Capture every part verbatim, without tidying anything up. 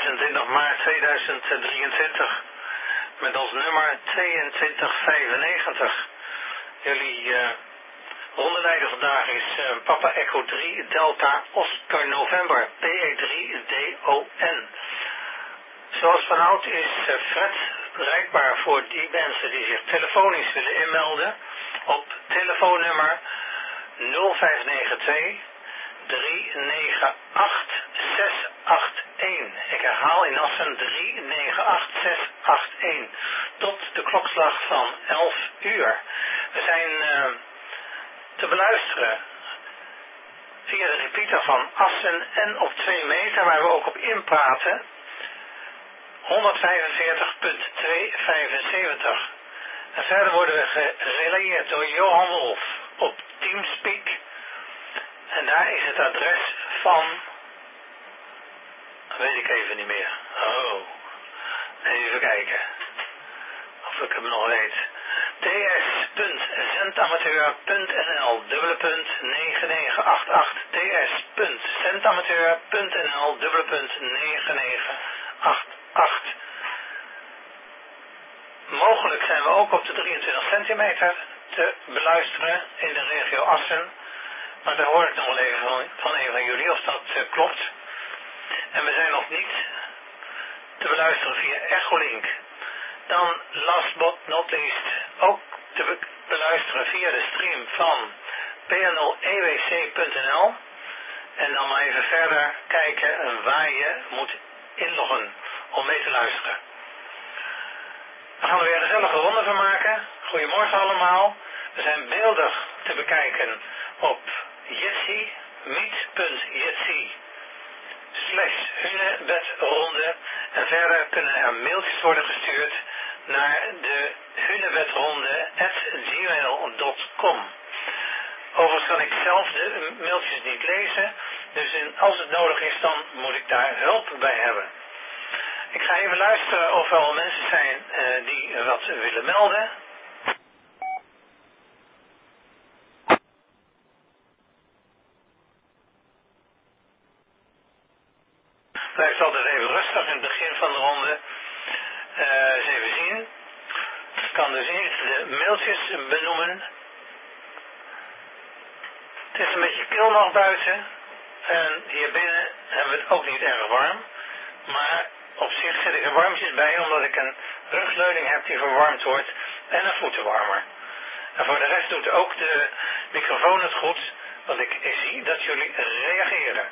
zesentwintig maart tweeduizend drieëntwintig met als nummer tweeëntwintig vijfennegentig. Jullie uh, rondeleider vandaag is uh, Papa Echo drie Delta Oscar November P E drie D O N. Zoals vanouds is uh, Fred bereikbaar voor die mensen die zich telefonisch willen inmelden op telefoonnummer nul vijf negen twee drie negen acht zes acht een. Ik herhaal in Assen drie negen acht zes acht een tot de klokslag van elf uur. We zijn uh, te beluisteren via de repeater van Assen en op twee meter waar we ook op inpraten honderdvijfenveertig punt tweehonderdvijfenzeventig. En verder worden we gerelayeerd door Johan Wolf op Teamspeak. En daar is het adres van, weet ik even niet meer. Oh, even kijken of ik hem nog weet. t s punt zendamateur punt n l dubbele punt negen negen acht acht t s punt zendamateur punt n l dubbele punt negen negen acht acht. Mogelijk zijn we ook op de drieëntwintig centimeter te beluisteren in de regio Assen. Maar daar hoor ik nog wel even van, van een van jullie of dat uh, klopt. En we zijn nog niet te beluisteren via Echolink. Dan last but not least ook te be beluisteren via de stream van p n l e w c punt n l. En dan maar even verder kijken waar je moet inloggen om mee te luisteren. We gaan er weer een gezellige ronde van maken. Goedemorgen allemaal. We zijn beeldig te bekijken op Jitsi, meet.jitsi slash hunebedronde. En verder kunnen er mailtjes worden gestuurd naar de hunebedronde at gmail dot com. Overigens kan ik zelf de mailtjes niet lezen, dus in, als het nodig is dan moet ik daar hulp bij hebben. Ik ga even luisteren of er al mensen zijn uh, die wat willen melden. Blijft altijd even rustig in het begin van de ronde. Uh, eens even zien. Ik kan dus eerst de mailtjes benoemen. Het is een beetje kil nog buiten. En hier binnen hebben we het ook niet erg warm. Maar op zich zet ik er warmtjes bij omdat ik een rugleuning heb die verwarmd wordt en een voetenwarmer. En voor de rest doet ook de microfoon het goed, want ik zie dat jullie reageren.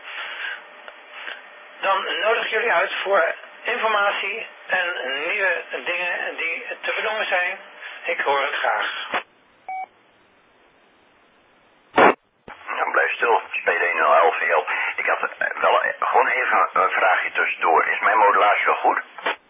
Dan nodig ik jullie uit voor informatie en nieuwe dingen die te benoemen zijn. Ik hoor het graag. Dan blijf stil, P D nul elf E L. Ik had wel gewoon even een vraagje tussendoor. Is mijn modulatie wel goed?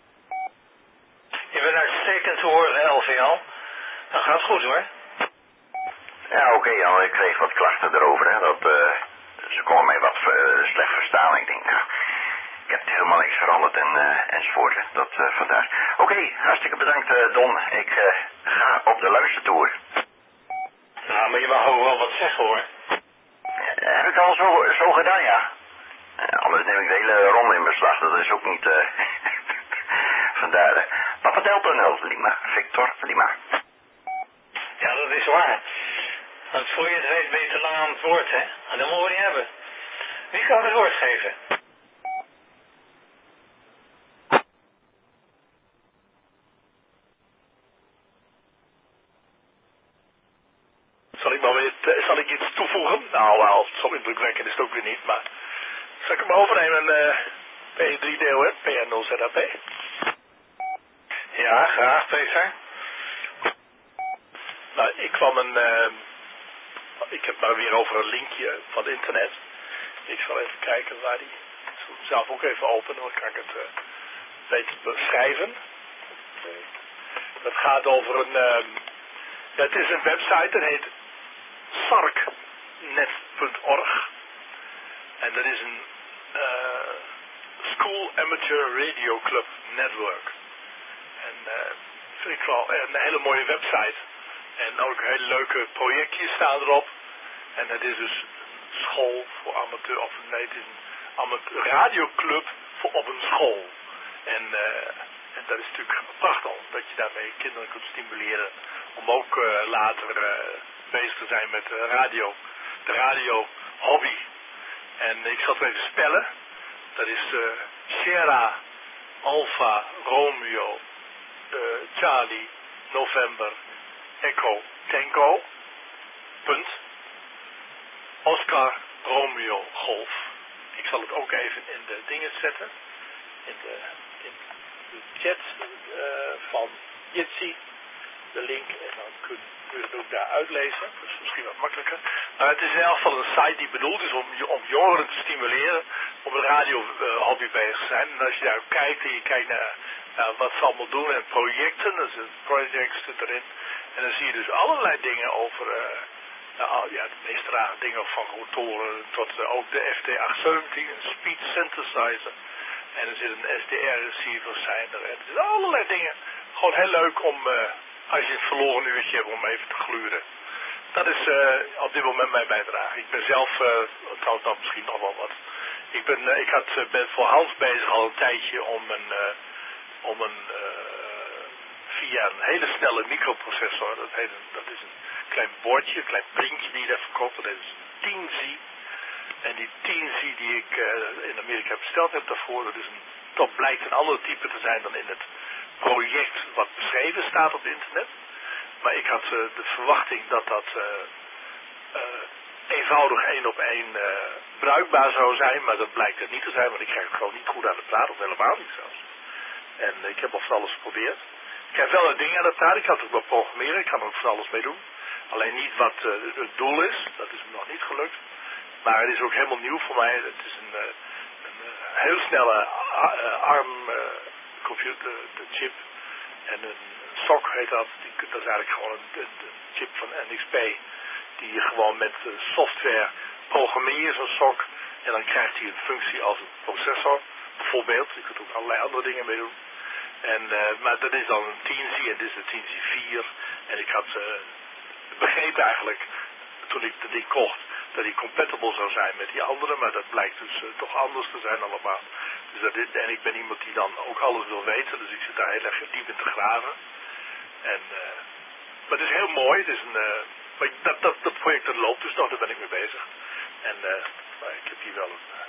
Je bent uitstekend te horen, L V L. Dat gaat goed hoor. Ja, oké, okay, ja, ik kreeg wat klachten erover. Hè, dat, uh, ze konden mij wat uh, slecht verstaan. Ik denk, nou, ik heb helemaal niks veranderd en, uh, enzovoort. Hè. Dat uh, vandaar. Oké, okay, hartstikke bedankt uh, Don. Ik uh, ga op de luistertoer. Nou, maar je mag ook wel wat zeggen hoor. Uh, heb ik al zo, zo gedaan, ja. Uh, anders neem ik de hele ronde in beslag. Dat is ook niet... Uh, vandaar. Uh, Papa Delta nul, Lima, Victor, Lima. Ja, dat is waar. Want voor je het weet ben je te lang aan het woord, hè. En dat moeten we niet hebben. Wie kan het woord geven? Zal ik maar weer, zal ik iets toevoegen? Nou, wel, zo indrukwekkend is het ook weer niet, maar... Zal ik hem overnemen, uh, P E drie D O N, P N nul Z A P? Ja, graag, Peter. Nou, ik kwam een... Uh, ik heb maar weer over een linkje van het internet. Ik zal even kijken waar die... Ik zal hem zelf ook even openen, dan kan ik het uh, beter beschrijven. Het gaat over een... Uh, ja, het is een website, dat heet sarknet punt org. En dat is een uh, School Amateur Radio Club Network. En uh, vind ik wel een hele mooie website. En ook hele leuke projectjes staan erop. En het is dus een school voor amateur, of nee, het is een amateur radioclub voor op een school. En, uh, en dat is natuurlijk prachtig, dat je daarmee kinderen kunt stimuleren om ook uh, later uh, bezig te zijn met uh, radio, de radio hobby. En ik zal het even spellen. Dat is uh, Sierra, Alpha, Romeo, uh, Charlie, November, Echo, Tango, punt, Oscar, Romeo, Golf. Ik zal het ook even in de dingen zetten, in de, in de chat uh, van Jitsi, de link, en dan kun je het ook daar uitlezen. Dat is misschien wat makkelijker. Maar het is in elk geval een site die bedoeld is om, om jongeren te stimuleren om een radio uh, hobby bezig te zijn. En als je daar kijkt en je kijkt naar uh, wat ze allemaal doen en projecten, dus een project zit erin. En dan zie je dus allerlei dingen over, uh, nou, ja, de meest rare dingen van rotoren tot uh, ook de F T achthonderdzeventien, een speed synthesizer. En er zit een S D R-receiver zijn er. En er zitten allerlei dingen. Gewoon heel leuk om, uh, als je een verloren uurtje hebt, om even te gluren. Dat is uh, op dit moment mijn bijdrage. Ik ben zelf, uh, trouwens dan misschien nog wel wat. Ik, ben, uh, ik had, uh, ben voor Hans bezig al een tijdje om een, uh, om een uh, via een hele snelle microprocessor, dat, heet een, dat is een klein bordje, een klein printje die je daar verkoopt, dat is tien Z. En die tien Z die ik uh, in Amerika besteld heb daarvoor, dat, is een, dat blijkt een ander type te zijn dan in het project wat beschreven staat op het internet. Maar ik had uh, de verwachting dat dat uh, uh, eenvoudig één op één uh, bruikbaar zou zijn, maar dat blijkt het niet te zijn, want ik krijg het gewoon niet goed aan de praat, of helemaal niet zelfs. En uh, ik heb al van alles geprobeerd. Ik heb wel een ding aan de praat, ik kan het ook wel programmeren, ik kan er ook van alles mee doen. Alleen niet wat uh, het doel is, dat is me nog niet gelukt. Maar het is ook helemaal nieuw voor mij. Het is een, uh, een uh, heel snelle uh, ARM uh, computer, de chip. En een S O C heet dat. Die, dat is eigenlijk gewoon een, een chip van N X P. Die je gewoon met uh, software programmeert, zo'n S O C. En dan krijgt hij een functie als een processor. Bijvoorbeeld. Je kunt ook allerlei andere dingen mee doen. En, uh, maar dat is dan een tien Z en dit is een tien Z vier. En ik had uh, begrepen eigenlijk, toen ik dat ding kocht, dat die compatible zou zijn met die andere, maar dat blijkt dus uh, toch anders te zijn allemaal. Dus dat is, en ik ben iemand die dan ook alles wil weten, dus ik zit daar heel erg diep in te graven. En, uh, maar het is heel mooi, het is een, uh, maar dat, dat, dat project dat loopt dus nog, daar ben ik mee bezig. En uh, nou, ik heb hier wel een, uh,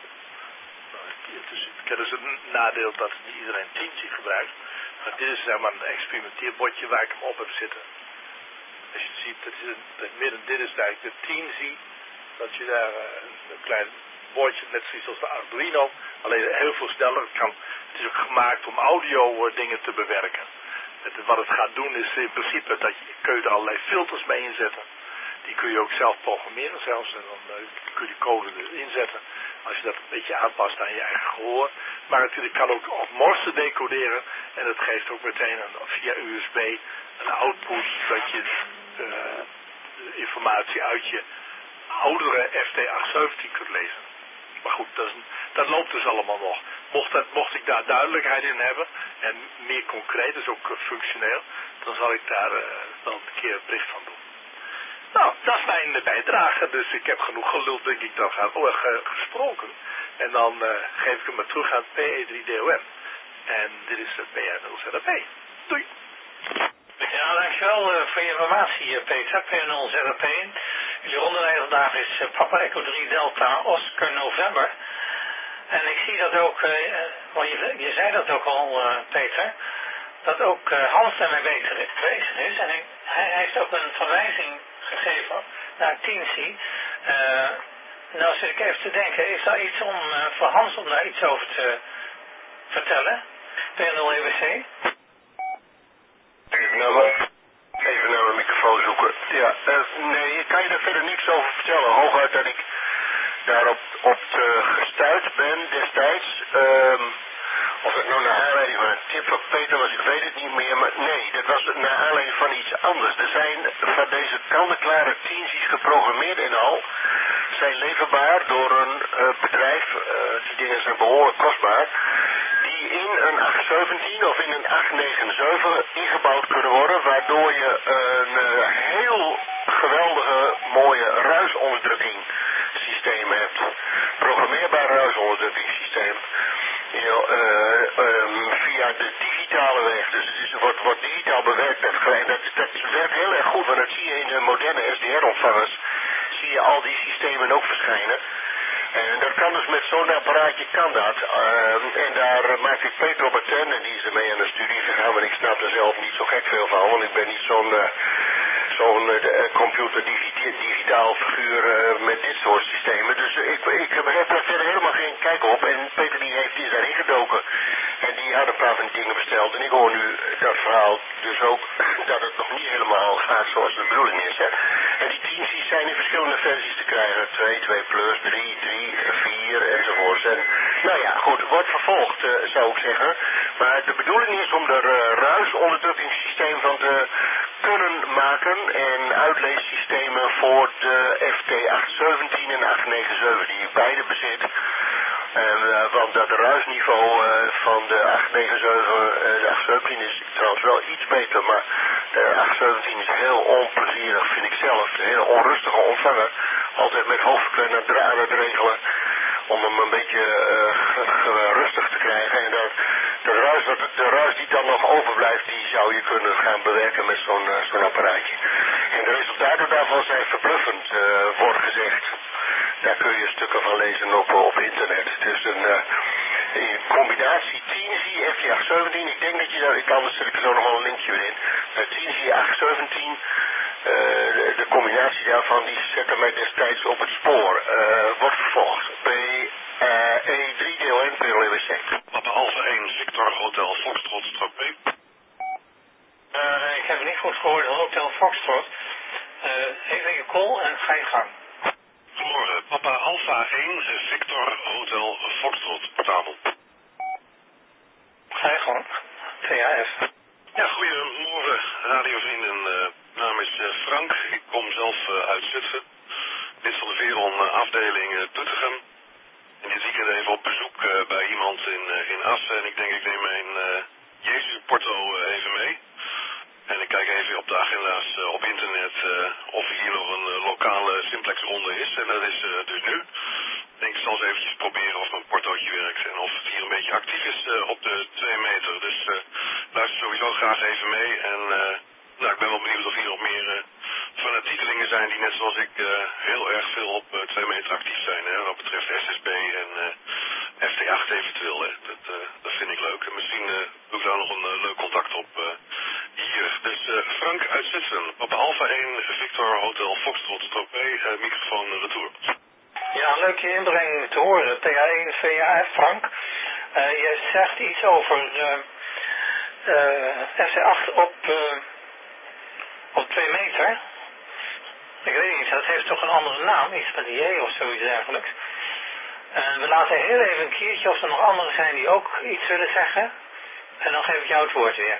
nou, het is, ik heb dus een nadeel dat niet iedereen tien Z gebruikt, maar dit is zeg maar een experimenteerbordje waar ik hem op heb zitten. Als je ziet, dat is het midden, dit is eigenlijk de tien Z, dat je daar uh, een klein bordje, net zoiets als de Arduino, alleen heel veel sneller kan. Het is ook gemaakt om audio uh, dingen te bewerken. Het, wat het gaat doen is in principe dat je, kun je er allerlei filters mee inzetten. Die kun je ook zelf programmeren zelfs, en dan uh, kun je die code erin zetten. Als je dat een beetje aanpast aan je eigen gehoor. Maar natuurlijk kan ook op morse decoderen. En het geeft ook meteen een, via U S B een output dat je uh, informatie uit je oudere F T achthonderdzeventien kunt lezen. Maar goed, dat, is een, dat loopt dus allemaal nog. Mocht, dat, mocht ik daar duidelijkheid in hebben en meer concreet, dus ook uh, functioneel, dan zal ik daar uh, wel een keer een bericht van doen. Nou, dat is mijn bijdrage, dus ik heb genoeg geluld, denk ik, dan gaan we uh, gesproken. En dan uh, geef ik hem maar terug aan P E drie D O M. En dit is uh, P R nul Z P. Doei! Ja, dankjewel uh, voor je informatie, Peter. P R nul Z P. Jullie rondeleid vandaag is uh, Papa Echo drie Delta Oscar November. En ik zie dat ook, uh, well, je, je zei dat ook al, uh, Peter, dat ook uh, Hans daarmee bezig is. En ik, hij, hij heeft ook een verwijzing gegeven naar tien Z. Uh, nou zit ik even te denken, is er iets om uh, voor Hans om daar iets over te vertellen? P R nul E W C? Even naar mijn, even naar mijn microfoon zoeken. Ja, uh, nee, ik kan je daar verder niks over vertellen. Hooguit dat ik daarop op uh, gestuurd ben destijds. Um, of het nou naar aanleiding van een tip van Peter was, ik weet het niet meer. Maar nee, dat was naar aanleiding van iets anders. Er zijn van deze kant-en-klare tien Z's geprogrammeerd en al. Zijn leverbaar door een uh, bedrijf, uh, die dingen zijn behoorlijk kostbaar, die in een acht zeventien of in een acht negenenzeventig ingebouwd kunnen worden, waardoor je een uh, heel geweldige, mooie ruisonderdrukking systeem hebt. Programmeerbaar ruisonderdrukkingssysteem. uh, um, via de digitale weg. Dus het is, wordt, wordt digitaal bewerkt. Dat, dat, dat werkt heel erg goed, want dat zie je in de moderne S D R-ontvangers. Zie je al die systemen ook verschijnen. En dat kan dus met zo'n apparaatje, kan dat. Uh, en daar maak ik Peter op attend en die is ermee aan de studie gegaan. Maar ik snap er zelf niet zo gek veel van, want ik ben niet zo'n uh, zo'n uh, computer digitaal figuur uh, met dit soort systemen. Dus uh, ik, ik heb er verder helemaal geen kijk op. En Peter die heeft, die is daarin gedoken. En die had een paar van die dingen besteld. En ik hoor nu dat verhaal dus ook dat het nog niet helemaal gaat zoals de bedoeling is. Hè. En die teamsies zijn in verschillende versies te krijgen. twee, twee plus, drie, drie, vier enzovoorts. En, nou ja, goed, wordt vervolgd uh, zou ik zeggen. Maar de bedoeling is om er uh, ruisonderdrukkingssysteem van te kunnen maken. En uitleessystemen voor de F T acht zeventien en acht negen zeven die ik beide bezit. En, uh, want dat ruisniveau uh, van de acht negen zeven, uh, de acht zeventien is trouwens wel iets beter, maar de acht zeventien is heel onplezierig, vind ik zelf. Een heel onrustige ontvanger. Altijd met hoofdklem aan het regelen om hem een beetje uh, rustig te krijgen. En dat, de, ruis, dat, de ruis die dan nog overblijft, die zou je kunnen gaan bewerken met zo'n uh, zo'n apparaatje. En de resultaten daarvan zijn verbluffend, uh, wordt gezegd. Daar kun je stukken van lezen op, op internet. Dus een, uh, een combinatie Teensy F T acht zeventien. Ik denk dat je daar, ik anders zet ik er zo nog wel een linkje weer in. Uh, Teensy acht zeventien, uh, de, de combinatie daarvan, die zette mij destijds op het spoor. Uh, wordt vervolgd. B uh, E drie deel N P L W C. Papa Alpha één, Victor Hotel Foxtrot, strook B. Uh, ik heb het niet goed gehoord, Hotel Foxtrot. Uh, even je call en ga je gang. Goedemorgen, Papa Alpha één, Victor Hotel Foxtrot, portabel. Ga je gang. T A F. Ja, goedemorgen, radiovrienden. Uh, mijn naam is uh, Frank. Ik kom zelf uh, uit Zutphen. Lid van de Veron uh, afdeling uh, Doetinchem. En dit weekend even op bezoek uh, bij iemand in, uh, in Assen. En ik denk ik neem mijn uh, Jezus Porto uh, even mee. En ik kijk even op de agenda's uh, op internet uh, of hier nog een uh, lokale simplex ronde is. En dat is uh, dus nu. Ik denk ik zal eens eventjes proberen of mijn portootje werkt. En of het hier een beetje actief is uh, op de twee meter. Dus uh, luister sowieso graag even mee. En uh, nou, ik ben wel benieuwd of hier nog meer uh, fanatiekelingen zijn die net zoals ik uh, heel erg veel op uh, twee meter actief zijn. Hè, wat betreft S S B en uh, F T acht eventueel. Hè. Dat, uh, dat vind ik leuk. En misschien uh, doe ik daar nog een uh, leuk contact op uh, hier. Dus uh, Frank uit Zutphen. Papa Alpha één, Victor Hotel Foxtrot, strook B, uh, microfoon uh, retour. Ja, leuk je inbreng te horen. T A één V A F, Frank. Uh, je zegt iets over uh, uh, F C acht op, uh, op twee meter. Ik weet niet, dat heeft toch een andere naam, iets met J of zoiets dergelijks. Uh, we laten heel even een keertje of er nog anderen zijn die ook iets willen zeggen. En dan geef ik jou het woord weer.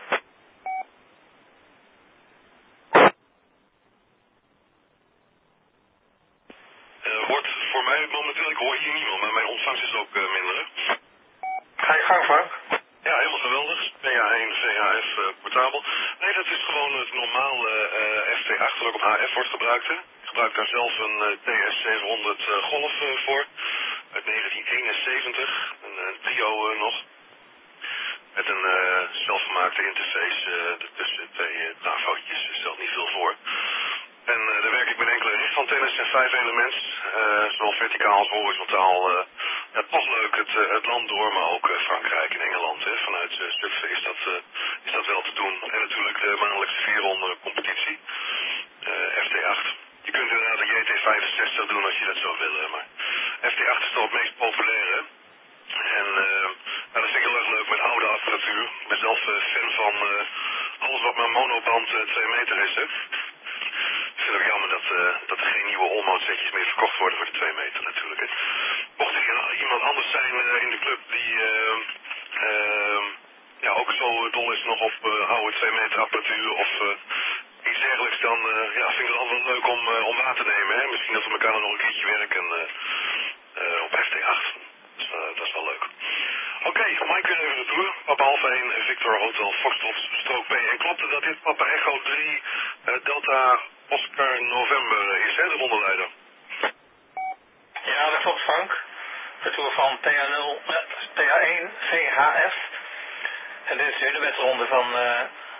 Uh, wordt voor mij momenteel, ik hoor hier niemand, maar mijn ontvangst is ook uh, minder. Hè? Ga je gang, Frank? Ja, helemaal geweldig. P A één V H F uh, portabel. Nee, dat is gewoon het normale uh, F T acht dat ook op H F wordt gebruikt. Hè. Ik gebruik daar zelf een uh, T S zevenhonderd uh, Golf uh, voor. Uit negentien eenenzeventig. Een uh, trio uh, nog. Met een uh, zelfgemaakte interface uh, tussen twee uh, trafootjes. Stelt niet veel voor. En uh, daar werk ik met enkele richtantennes en vijf elements, uh, zowel verticaal als horizontaal. Uh, ja, toch leuk het, uh, het land door, maar ook uh, Frankrijk en Engeland. Hè. Vanuit uh, Zutphen is dat, uh, is dat wel te doen. En natuurlijk de maandelijkse Veron uh, competitie, uh, F T acht. Je kunt inderdaad een J T vijfenzestig doen als je dat zou willen, maar F T acht is toch het meest populaire. En uh, nou, dat vind ik heel erg leuk met oude apparatuur. Ik ben zelf uh, fan van uh, alles wat maar monoband uh, twee meter is. Hè. Ik vind het ook jammer dat, uh, dat er geen nieuwe all-mode setjes meer verkocht worden voor de twee meter natuurlijk. Hè. Mocht er iemand anders zijn uh, in de club die uh, uh, ja, ook zo dol is nog op uh, oude twee meter apparatuur of uh, iets dergelijks, dan uh, ja, vind ik het altijd wel leuk om, uh, om aan te nemen. Hè. Misschien dat we elkaar nog een keertje werken uh, uh, op F T acht. Dus, uh, dat is wel leuk. Oké, okay, Mike weer even de tour. Papa Alpha één, Victor Hotel Foxtrot, strook B. En klopte dat dit Papa Echo drie uh, Delta Oscar November is, hè, de rondeleider? Ja, dat klopt, Frank. parcours van P A nul, uh, P A één V H F. En dit is nu de wedronde van uh,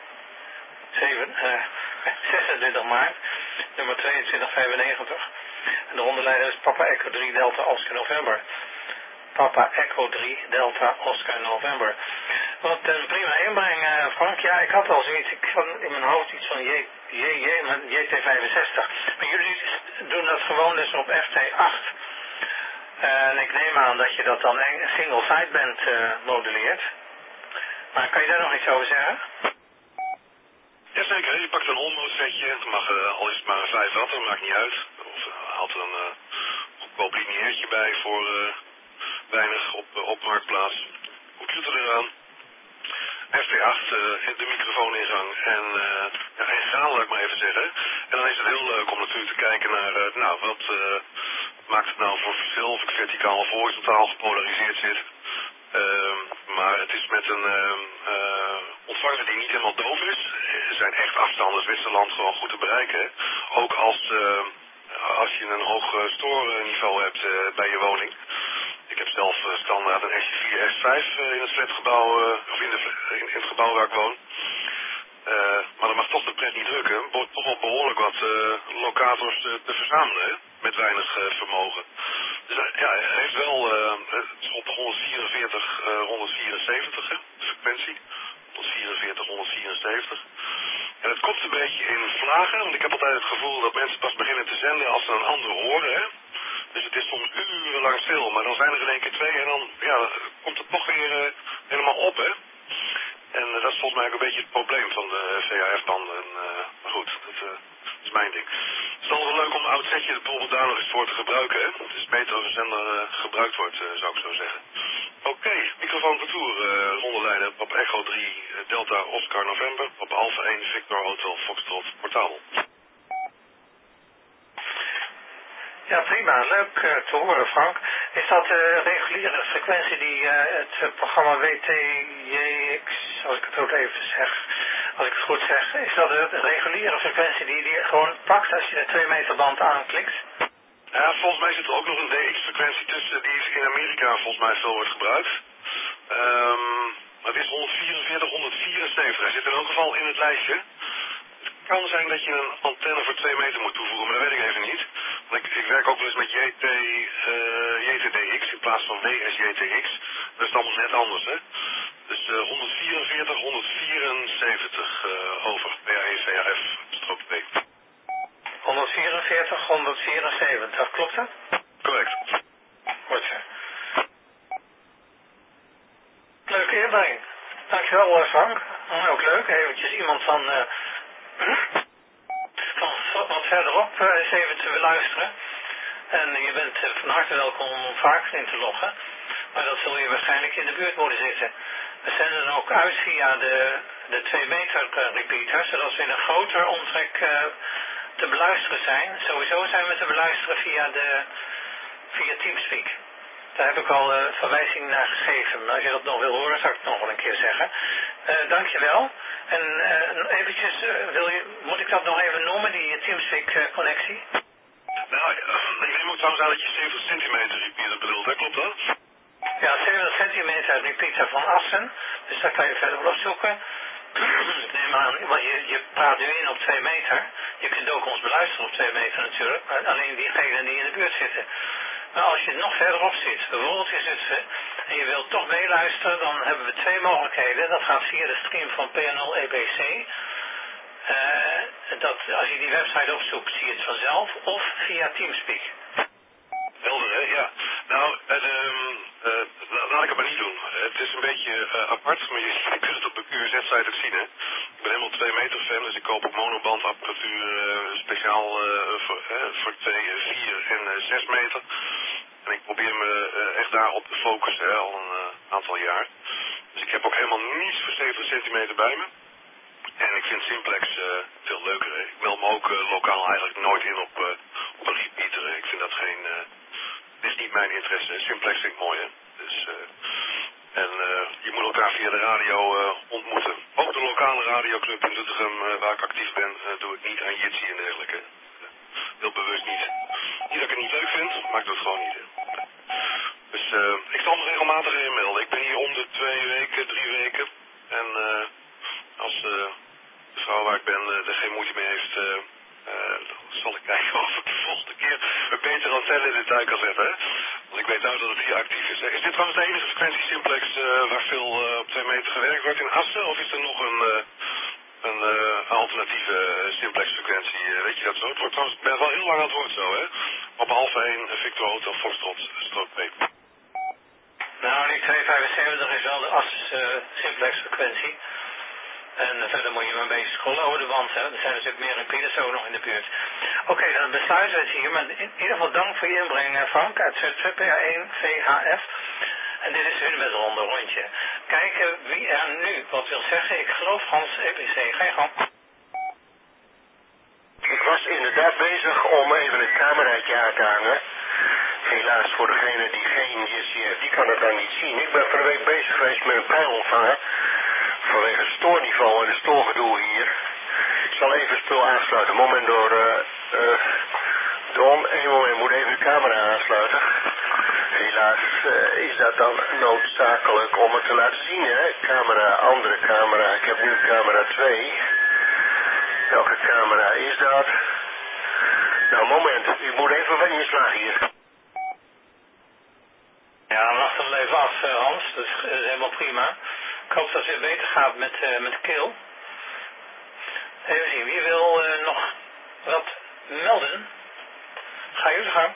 zeven, uh, zesentwintig maart, nummer tweeëntwintig vijfennegentig. En de rondeleider is Papa Echo drie Delta Oscar November. Papa Echo drie Delta Oscar November. Wat een prima inbreng, uh, Frank. Ja, ik had al zoiets, ik had in mijn hoofd iets van J, J, J, J T vijfenzestig. Maar jullie doen dat gewoon dus op F T acht. Uh, en ik neem aan dat je dat dan een single sideband uh, modelleert. Maar kan je daar nog iets over zeggen? Jazeker, je pakt een onmode setje, het mag uh, al is het maar vijf watt, dat maakt niet uit. Of uh, haalt er een uh, goedkoop lineairtje bij voor uh, weinig op, uh, op marktplaats. Computer eraan. F T acht, uh, de microfooningang en, uh, ja, en gaan, laat ik maar even zeggen. En dan is het heel leuk om natuurlijk te kijken naar, uh, nou, wat uh, maakt het nou voor verschil of ik verticaal of horizontaal gepolariseerd zit. Uh, maar het is met een uh, uh, ontvanger die niet helemaal doof is. Er zijn echt afstanden Zwitserland gewoon goed te bereiken. Ook als, uh, als je een hoog uh, stoorniveau hebt uh, bij je woning. Ik heb zelf uh, standaard een S J vier S vijf uh, in het flatgebouw, uh, of in, de, in, in het gebouw waar ik woon. Uh, maar dat mag toch de pret niet drukken. Er wordt toch wel behoorlijk wat uh, locators uh, te verzamelen, hè? Met weinig uh, vermogen. Dus uh, ja, hij heeft wel, uh, het is op de honderdvierenveertig, uh, honderdvierenzeventig, hè, de frequentie. honderdvierenveertig, honderdvierenzeventig. En het komt een beetje in vlagen, want ik heb altijd het gevoel dat mensen pas beginnen te zenden als ze een ander horen, hè. Dus het is soms urenlang stil, maar dan zijn er in één keer twee en dan ja, komt het toch weer uh, helemaal op, hè. En uh, dat is volgens mij ook een beetje het probleem van de V H F-banden. Uh, maar goed, dat uh, is mijn ding. Het is dan wel leuk om een oud setje bijvoorbeeld daar nog eens voor te gebruiken, hè. Het is beter als een zender uh, gebruikt wordt, uh, zou ik zo zeggen. Oké, okay, microfoon retour, uh, rondeleider op Echo drie Delta Oscar November, op Alpha één Victor Hotel Foxtrot portabel. Ja, prima. Leuk uh, te horen, Frank. Is dat de uh, reguliere frequentie die uh, het uh, programma W T J X, als ik het ook even zeg, als ik het goed zeg, is dat de reguliere frequentie die die gewoon pakt als je de twee meter band aanklikt? Ja, volgens mij zit er ook nog een D X-frequentie tussen die in Amerika volgens mij veel wordt gebruikt. Um, het is honderdvierenveertig, honderdvierenzeventig. Hij zit in elk geval in het lijstje. Het kan zijn dat je een antenne voor twee meter moet toevoegen, maar dat weet ik even niet. Want ik, ik werk ook wel eens met J T, uh, J T D X in plaats van W S J T X. Dat is allemaal net anders, hè. Dus uh, honderdvierenveertig, honderdvierenzeventig uh, over P A één V H F, strook B. honderdvierenveertig, honderdvierenzeventig, klopt dat? Correct. Goed zo. Leuke inbreng. Dankjewel, Frank. Ook leuk, eventjes iemand van, uh, van wat verderop uh, eens even te beluisteren. En je bent uh, van harte welkom om vaker in te loggen. Maar dat zul je waarschijnlijk in de buurt moeten zitten. We zenden dan ook uit via de, de twee meter uh, repeater, zodat we in een groter omtrek uh, te beluisteren zijn. Sowieso zijn we te beluisteren via, de, via Teamspeak. Daar heb ik al uh, verwijzing naar gegeven. Maar als je dat nog wil horen, zou ik het nog wel een keer zeggen. Uh, dankjewel. En uh, eventjes, uh, wil je, moet ik dat nog even noemen, die Teamspeak uh, connectie? Nou, uh, ik neem ook trouwens aan dat je zeventig centimeter repeater bedoelt, hè? Klopt dat? Ja, zeventig centimeter repeater van Assen. Dus daar kan je verder op zoeken. Ik neem aan, want je, je praat nu in op twee meter. Je kunt ook ons beluisteren op twee meter natuurlijk. Maar alleen diegenen die in de buurt zitten. Maar als je nog verderop zit, bijvoorbeeld in Zutphen, en je wilt toch meeluisteren, dan hebben we twee mogelijkheden. Dat gaat via de stream van P N L E B C. Uh, dat, als je die website opzoekt, zie je het vanzelf. Of via Teamspeak. Helder, hè? Ja. Nou, uh, uh, laat ik het maar niet doen. Het is een beetje uh, apart, maar je, je kunt het op de Q R Z-site ook zien, hè. Ik ben helemaal twee meter fan, dus ik koop ook monobandapparatuur uh, speciaal uh, voor, uh, voor twee, vier en uh, zes meter. En ik probeer me uh, echt daarop te focussen, hè, al een uh, aantal jaar. Dus ik heb ook helemaal niets voor zeventig centimeter bij me. En ik vind Simplex uh, veel leuker. Hè. Ik meld me ook uh, lokaal eigenlijk nooit in op, uh, op een repeater. Hè. Ik vind dat geen... Uh, dit is niet mijn interesse. Simplex vind ik mooi, hè. Dus, uh, en uh, je moet elkaar via de radio uh, ontmoeten. Ook de lokale radioclub in Doetinchem, uh, waar ik actief ben, uh, doe ik niet aan Jitsi en dergelijke. Uh, heel bewust niet. Niet dat ik het niet leuk vind, maar ik doe het gewoon niet. Hè. Dus uh, niet de antenne in de tuin kan zetten, hè? Want ik weet nou dat het hier actief is. Is dit trouwens de enige frequentie simplex uh, waar veel uh, op twee meter gewerkt wordt in Assen? Of is er nog een, uh, een uh, alternatieve uh, simplex frequentie? Uh, weet je dat zo? Het wordt trouwens, ik ben wel heel lang aan het woord zo, hè? Op half één, Victor Hotel, Foxtrot, strook P. Nou, die tweehonderdvijfenzeventig is wel de Assen uh, simplex frequentie. En verder moet je maar een beetje scrollen over de wand. Hè. Er zijn natuurlijk meer repeaters ook nog in de buurt. Oké, okay, dan besluiten we het hier. Maar in ieder geval dank voor je inbreng, Frank, uit Z P A één V H F. En dit is hun met een ronde rondje. Kijken wie er nu wat wil zeggen. Ik geloof Hans E P C. Ga je gang. Ik was inderdaad bezig om even het cameraatje aan te hangen. Helaas voor degene die geen J C heeft, die kan het dan niet zien. Ik ben van de week bezig geweest met een pijlontvanger. Vanwege het stoorniveau en het stoorgedoe hier. Ik zal even het spul aansluiten. Moment door uh, uh, Don. Eén moment, moet even de camera aansluiten. Helaas uh, is dat dan noodzakelijk om het te laten zien, hè. Camera, andere camera. Ik heb nu camera twee. Welke camera is dat? Nou, moment. U moet even van inslag hier. Ja, wacht hem even af, Hans. Dat is, dat is helemaal prima. Ik hoop dat het weer beter gaat met, uh, met de keel. Even zien, wie wil uh, nog wat melden? Ga jullie gang.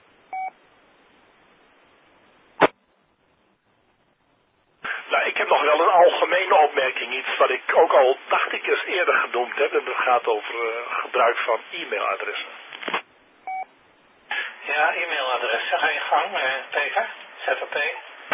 Nou, ik heb nog wel een algemene opmerking. Iets wat ik ook al, dacht ik, eens eerder genoemd heb. En dat gaat over uh, gebruik van e-mailadressen. Ja, e-mailadressen. Ga je gang, uh, Peter. Z P P.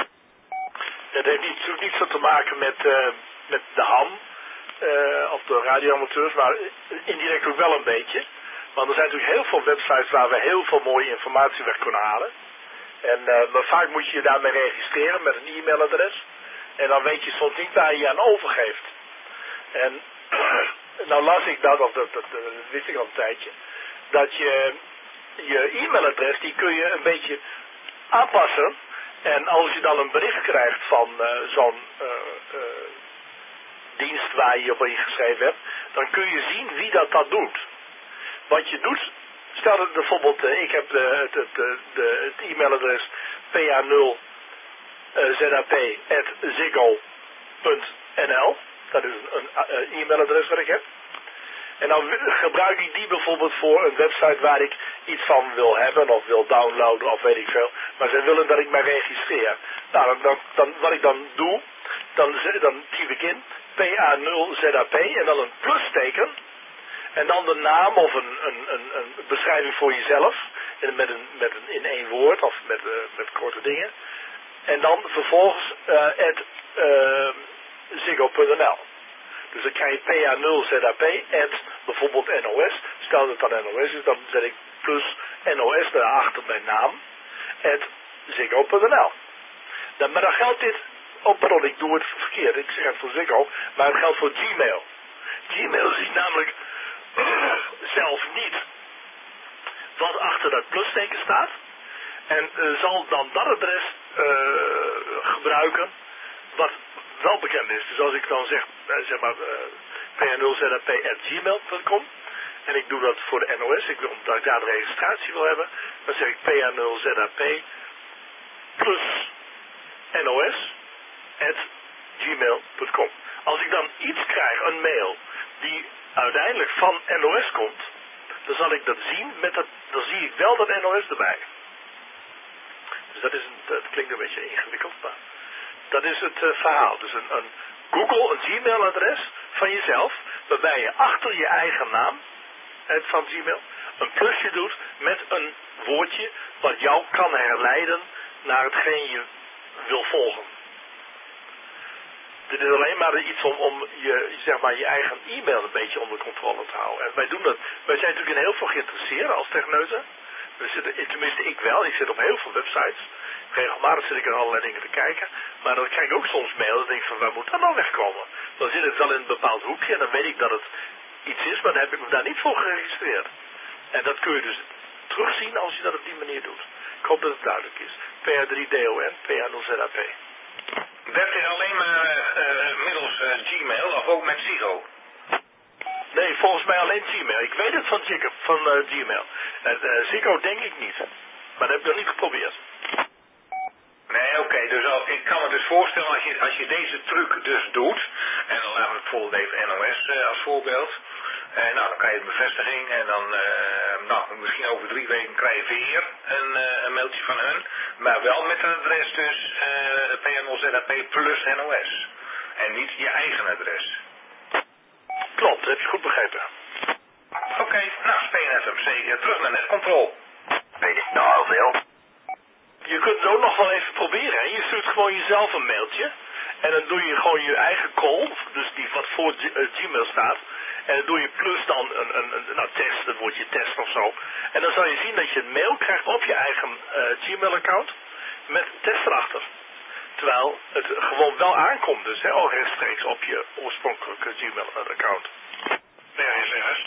Het heeft niet, natuurlijk niet zo te maken met, uh, met de ham uh, of de radioamateurs, maar indirect ook wel een beetje. Want er zijn natuurlijk heel veel websites waar we heel veel mooie informatie weg kunnen halen. En uh, maar vaak moet je je daarmee registreren met een e-mailadres. En dan weet je soms niet waar je je aan overgeeft. En nou las ik dat, of dat, dat, dat wist ik al een tijdje, dat je je e-mailadres, die kun je een beetje aanpassen. En als je dan een bericht krijgt van uh, zo'n uh, uh, dienst waar je je op ingeschreven hebt, dan kun je zien wie dat dat doet. Wat je doet, stel dat bijvoorbeeld, uh, ik heb de, het, het, de, de, het e-mailadres p a nul z a p at ziggo punt n l. Dat is een, een, een e-mailadres wat ik heb. En dan gebruik ik die bijvoorbeeld voor een website waar ik iets van wil hebben of wil downloaden of weet ik veel. Maar ze willen dat ik mij registreer. Nou, dan, dan, dan, wat ik dan doe, dan, dan typ ik in p a nul z a p en dan een plusteken. En dan de naam of een, een, een, een beschrijving voor jezelf. Met een, met een, in één woord of met, uh, met korte dingen. En dan vervolgens uh, at uh, ziggo punt n l. Dus dan krijg je p a nul z a p at bijvoorbeeld N O S. Stel dat het dan N O S is, dan zet ik plus N O S daarachter mijn naam. At ziggo punt n l. Dan, maar dan geldt dit, oh pardon, ik doe het verkeerd. Ik zeg het voor Ziggo, maar het geldt voor Gmail. Gmail ziet namelijk zelf niet wat achter dat plusteken staat. En uh, zal dan dat adres uh, gebruiken wat wel bekend is. Dus als ik dan zeg, uh, zeg maar, uh, p a nul z a p at gmail punt com en ik doe dat voor de N O S, ik wil, omdat ik daar de registratie wil hebben, dan zeg ik p a nul z a p plus N O S at gmail punt com. Als ik dan iets krijg, een mail, die uiteindelijk van N O S komt, dan zal ik dat zien met dat, dan zie ik wel dat N O S erbij. Dus dat, is een, dat klinkt een beetje ingewikkeld, maar dat is het uh, verhaal. Dus een, een Google, een Gmail-adres van jezelf, waarbij je achter je eigen naam het van Gmail een plusje doet met een woordje wat jou kan herleiden naar hetgeen je wil volgen. Dit is alleen maar iets om, om je, zeg maar, je eigen e-mail een beetje onder controle te houden. En wij doen dat. Wij zijn natuurlijk in heel veel geïnteresseerd als techneuzen. We zitten, tenminste ik wel, ik zit op heel veel websites. Regelmatig zit ik aan allerlei dingen te kijken. Maar dan krijg ik ook soms mail en denk ik van waar moet dat nou wegkomen? Dan zit het wel in een bepaald hoekje en dan weet ik dat het iets is, maar dan heb ik me daar niet voor geregistreerd. En dat kun je dus terugzien als je dat op die manier doet. Ik hoop dat het duidelijk is. P A drie D O N, P A nul Z A P. Werkt dit alleen maar uh, middels uh, Gmail of ook met Ziggo? Nee, volgens mij alleen Gmail. Ik weet het van, Chico, van uh, Gmail. Uh, uh, Ziggo denk ik niet. Maar dat heb ik nog niet geprobeerd. Nee, oké. Okay, dus al, ik kan me dus voorstellen als je, als je deze truc dus doet. En dan laten we bijvoorbeeld even N O S uh, als voorbeeld. En uh, nou, dan krijg je een bevestiging. En dan, uh, nou, misschien over drie weken krijg je weer een, uh, een mailtje van hun. Maar wel met het adres dus uh, P N L Z H P plus N O S. En niet je eigen adres. Klopt, dat heb je goed begrepen. Oké, okay, nou, P N S M C, terug naar netcontrol. Weet ik nou al veel? Je kunt het ook nog wel even proberen. Hè? Je stuurt gewoon jezelf een mailtje. En dan doe je gewoon je eigen call. Dus die wat voor G uh, Gmail staat. En dan doe je plus dan een, een, een nou, test. Dat wordt je test of zo. En dan zal je zien dat je een mail krijgt op je eigen uh, Gmail account. Met test erachter. Terwijl het gewoon wel aankomt. Dus hè, al rechtstreeks op je oorspronkelijke Gmail account. Ja, eens.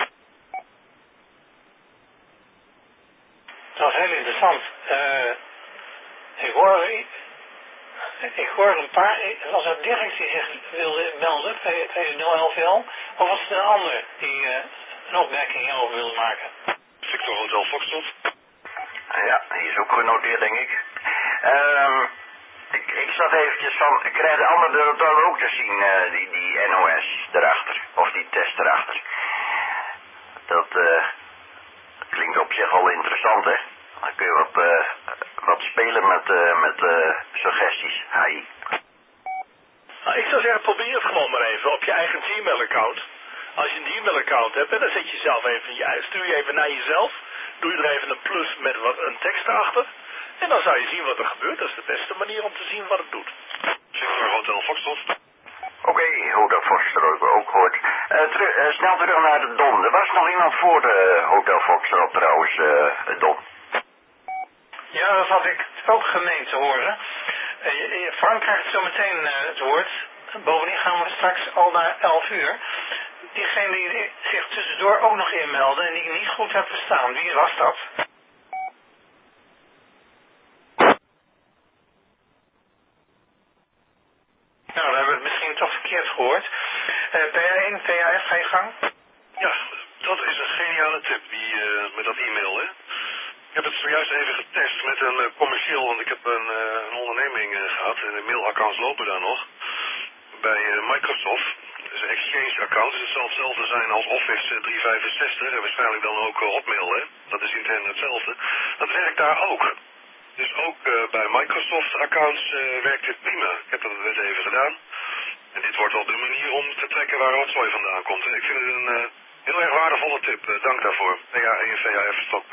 Dat is heel interessant. Uh, ik hoor... Ik hoor een paar, was het Dirk die zich wilde melden, P nul elf L, of was het een ander die uh, een opmerking hierover wilde maken? Victor Hotel Foxtrot. Ja, die is ook genoteerd, denk ik. Um, ik, ik zat eventjes van, krijgen de anderen dat ook te zien, uh, die, die N O S erachter, of die test erachter? Dat uh, klinkt op zich al interessant, hè? Dan kun je wat, uh, wat spelen met, uh, met uh, suggesties, H I. Nou, ik zou zeggen, probeer het gewoon maar even op je eigen Gmail-account. Als je een Gmail-account hebt, en dan zet je zelf even, je, stuur je even naar jezelf, doe je er even een plus met wat, een tekst erachter, en dan zou je zien wat er gebeurt. Dat is de beste manier om te zien wat het doet. Victor Hotel Foxtrot. Oké, okay, Hotel Foxtrot ook gehoord. Uh, teru uh, snel terug naar de Don. Er was nog iemand voor de Hotel Foxtrot trouwens, uh, Don. Ja, dat had ik ook gemeend te horen. Uh, Frank krijgt zo meteen uh, het woord. Bovendien gaan we straks al naar elf uur. Diegene die zich tussendoor ook nog inmeldde en die ik niet goed heb verstaan, wie was dat? Nou, dan hebben we het misschien toch verkeerd gehoord. Uh, P A één, P A F, ga je gang? Ja, dat is een geniale tip, die, uh, met dat e-mail, hè. Ik heb het zojuist even getest met een uh, commercieel, want ik heb een, uh, een onderneming uh, gehad en de mailaccounts lopen daar nog. Bij uh, Microsoft. Het is een Exchange account, dus het zal hetzelfde zijn als Office uh, driehonderdvijfenzestig en waarschijnlijk dan ook uh, Hotmail, hè. Dat is intern hetzelfde. Dat werkt daar ook. Dus ook uh, bij Microsoft accounts uh, werkt dit prima. Ik heb dat net even gedaan. En dit wordt wel de manier om te trekken waar rotzooi vandaan komt. En ik vind het een uh, heel erg waardevolle tip. Uh, dank daarvoor. P A één V A F-P.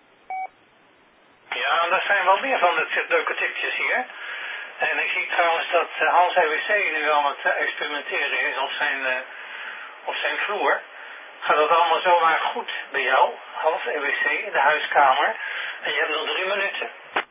Ja, er zijn wel meer van dit leuke tipjes hier. En ik zie trouwens dat uh, Hans E W C nu al het uh, experimenteren is op zijn, uh, op zijn vloer. Gaat dat allemaal zomaar goed bij jou, Hans E W C, in de huiskamer? En je hebt nog drie minuten.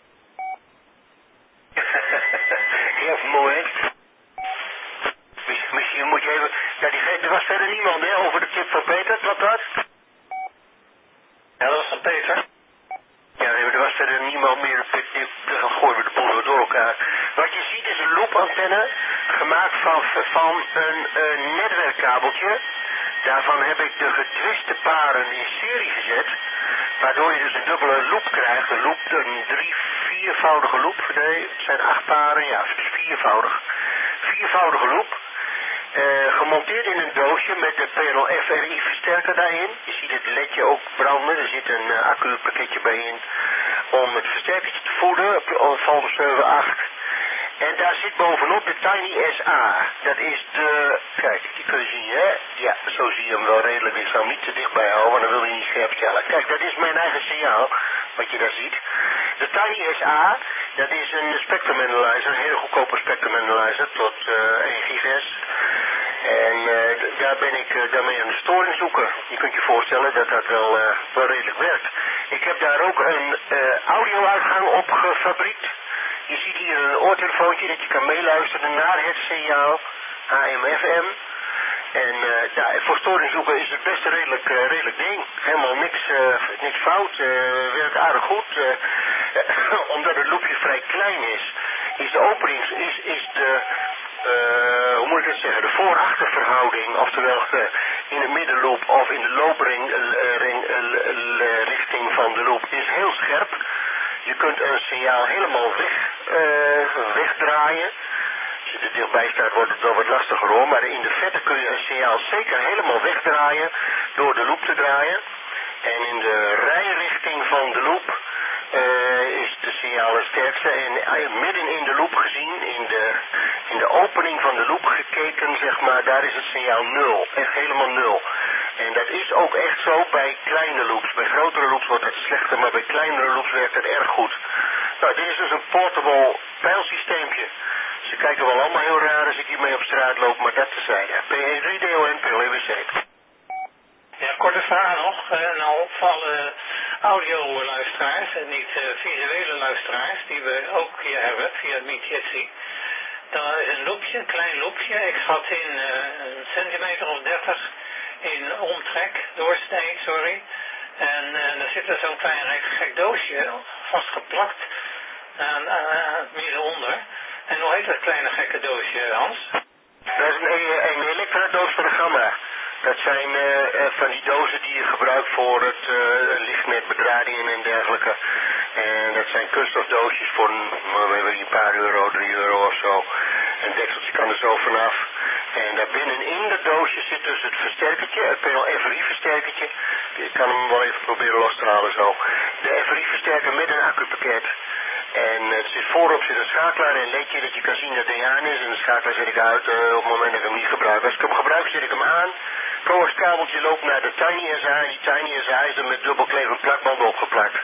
Ja, mooi hè? Misschien moet je even... Ja, die, er was verder niemand hè, over de tip van Peter, klopt dat? Ja, dat was van Peter. Ja, er was verder niemand meer. Dan gooien we de boel door elkaar. Wat je ziet is een loopantenne gemaakt van, van een, een netwerkkabeltje. Daarvan heb ik de getwiste paren in serie gezet. Waardoor je dus een dubbele loop krijgt. Een loop, een drie, viervoudige loop. Nee, het zijn acht paren. Ja, het is viervoudig. Viervoudige loop. Uh, gemonteerd in een doosje met de P L F R I versterker daarin. Je ziet het ledje ook branden. Er zit een uh, accu-pakketje bij in om het versterkertje te voeden op de folder zeven acht. En daar zit bovenop de Tiny S A. Dat is de... Kijk, die kun je zien, hè? Ja, zo zie je hem wel redelijk. Ik zou hem niet te dichtbij houden, want dan wil je niet scherp stellen. Kijk, dat is mijn eigen signaal, wat je daar ziet. De Tiny S A, dat is een spectrum analyzer, een hele goedkope spectrum analyzer, tot uh, één gigahertz. En uh, daar ben ik uh, daarmee aan de storing zoeken. Je kunt je voorstellen dat dat wel, uh, wel redelijk werkt. Ik heb daar ook een uh, audio-uitgang op gefabriekt. Je ziet hier een oortelefoontje dat je kan meeluisteren naar het signaal A M F M. En uh, ja, voor storing zoeken is het best een redelijk, uh, redelijk ding. Helemaal niks, uh, niks fout, uh, werkt aardig goed. Uh, uh, omdat het loopje vrij klein is, is de opening, is, is de uh, hoe moet ik het zeggen, de voor-achterverhouding, oftewel uh, in de middenloop of in de loopring uh, ring, uh, uh, richting van de loop is heel scherp. Je kunt een signaal helemaal weg, uh, wegdraaien. Als je er dichtbij staat wordt het wel wat lastiger hoor, maar in de verte kun je een signaal zeker helemaal wegdraaien door de loop te draaien. En in de rijrichting van de loop uh, is de signaal het sterkste. En uh, midden in de loop gezien, in de, in de opening van de loop gekeken, zeg maar, daar is het signaal nul. Echt helemaal nul. En dat is ook echt zo bij kleine loops. Bij grotere loops wordt het slechter, maar bij kleinere loops werkt het erg goed. Nou, dit is dus een portable pijlsysteempje. Ze kijken wel allemaal heel raar als ik hiermee op straat loop, maar dat tezijde. P E drie D O N, P L E W C. Ja, korte vraag nog. Uh, nou, voor alle audio-luisteraars en niet uh, visuele luisteraars, die we ook hier hebben via het Meet Jitsi. Dat is een loopje, een klein loopje. Ik schat in uh, een centimeter of dertig in omtrek, doorsnee, sorry. En uh, daar zit er zo'n klein gek doosje vastgeplakt aan, uh, aan het midden onder. En hoe heet dat kleine gekke doosje, Hans? Dat is een, een elektrodoos van de Gamma. Dat zijn uh, van die dozen die je gebruikt voor het uh, lichtnetbedradingen en dergelijke. En dat zijn kunststofdoosjes voor een, een paar euro, drie euro of zo. En het dekseltje kan er zo vanaf. En daar binnenin dat doosje zit dus het versterkertje, het P L F R I-versterkertje. Ik kan hem wel even proberen los te halen zo. De F R I-versterker met een accupakket. En het zit voorop zit een schakelaar en een ledje dat je kan zien dat hij aan is. En de schakelaar zet ik uit uh, op het moment dat ik hem niet gebruik. Als ik hem gebruik zet ik hem aan. Coaxkabeltje loopt naar de Tiny S A en die Tiny S A is er met dubbelklevend plakband opgeplakt.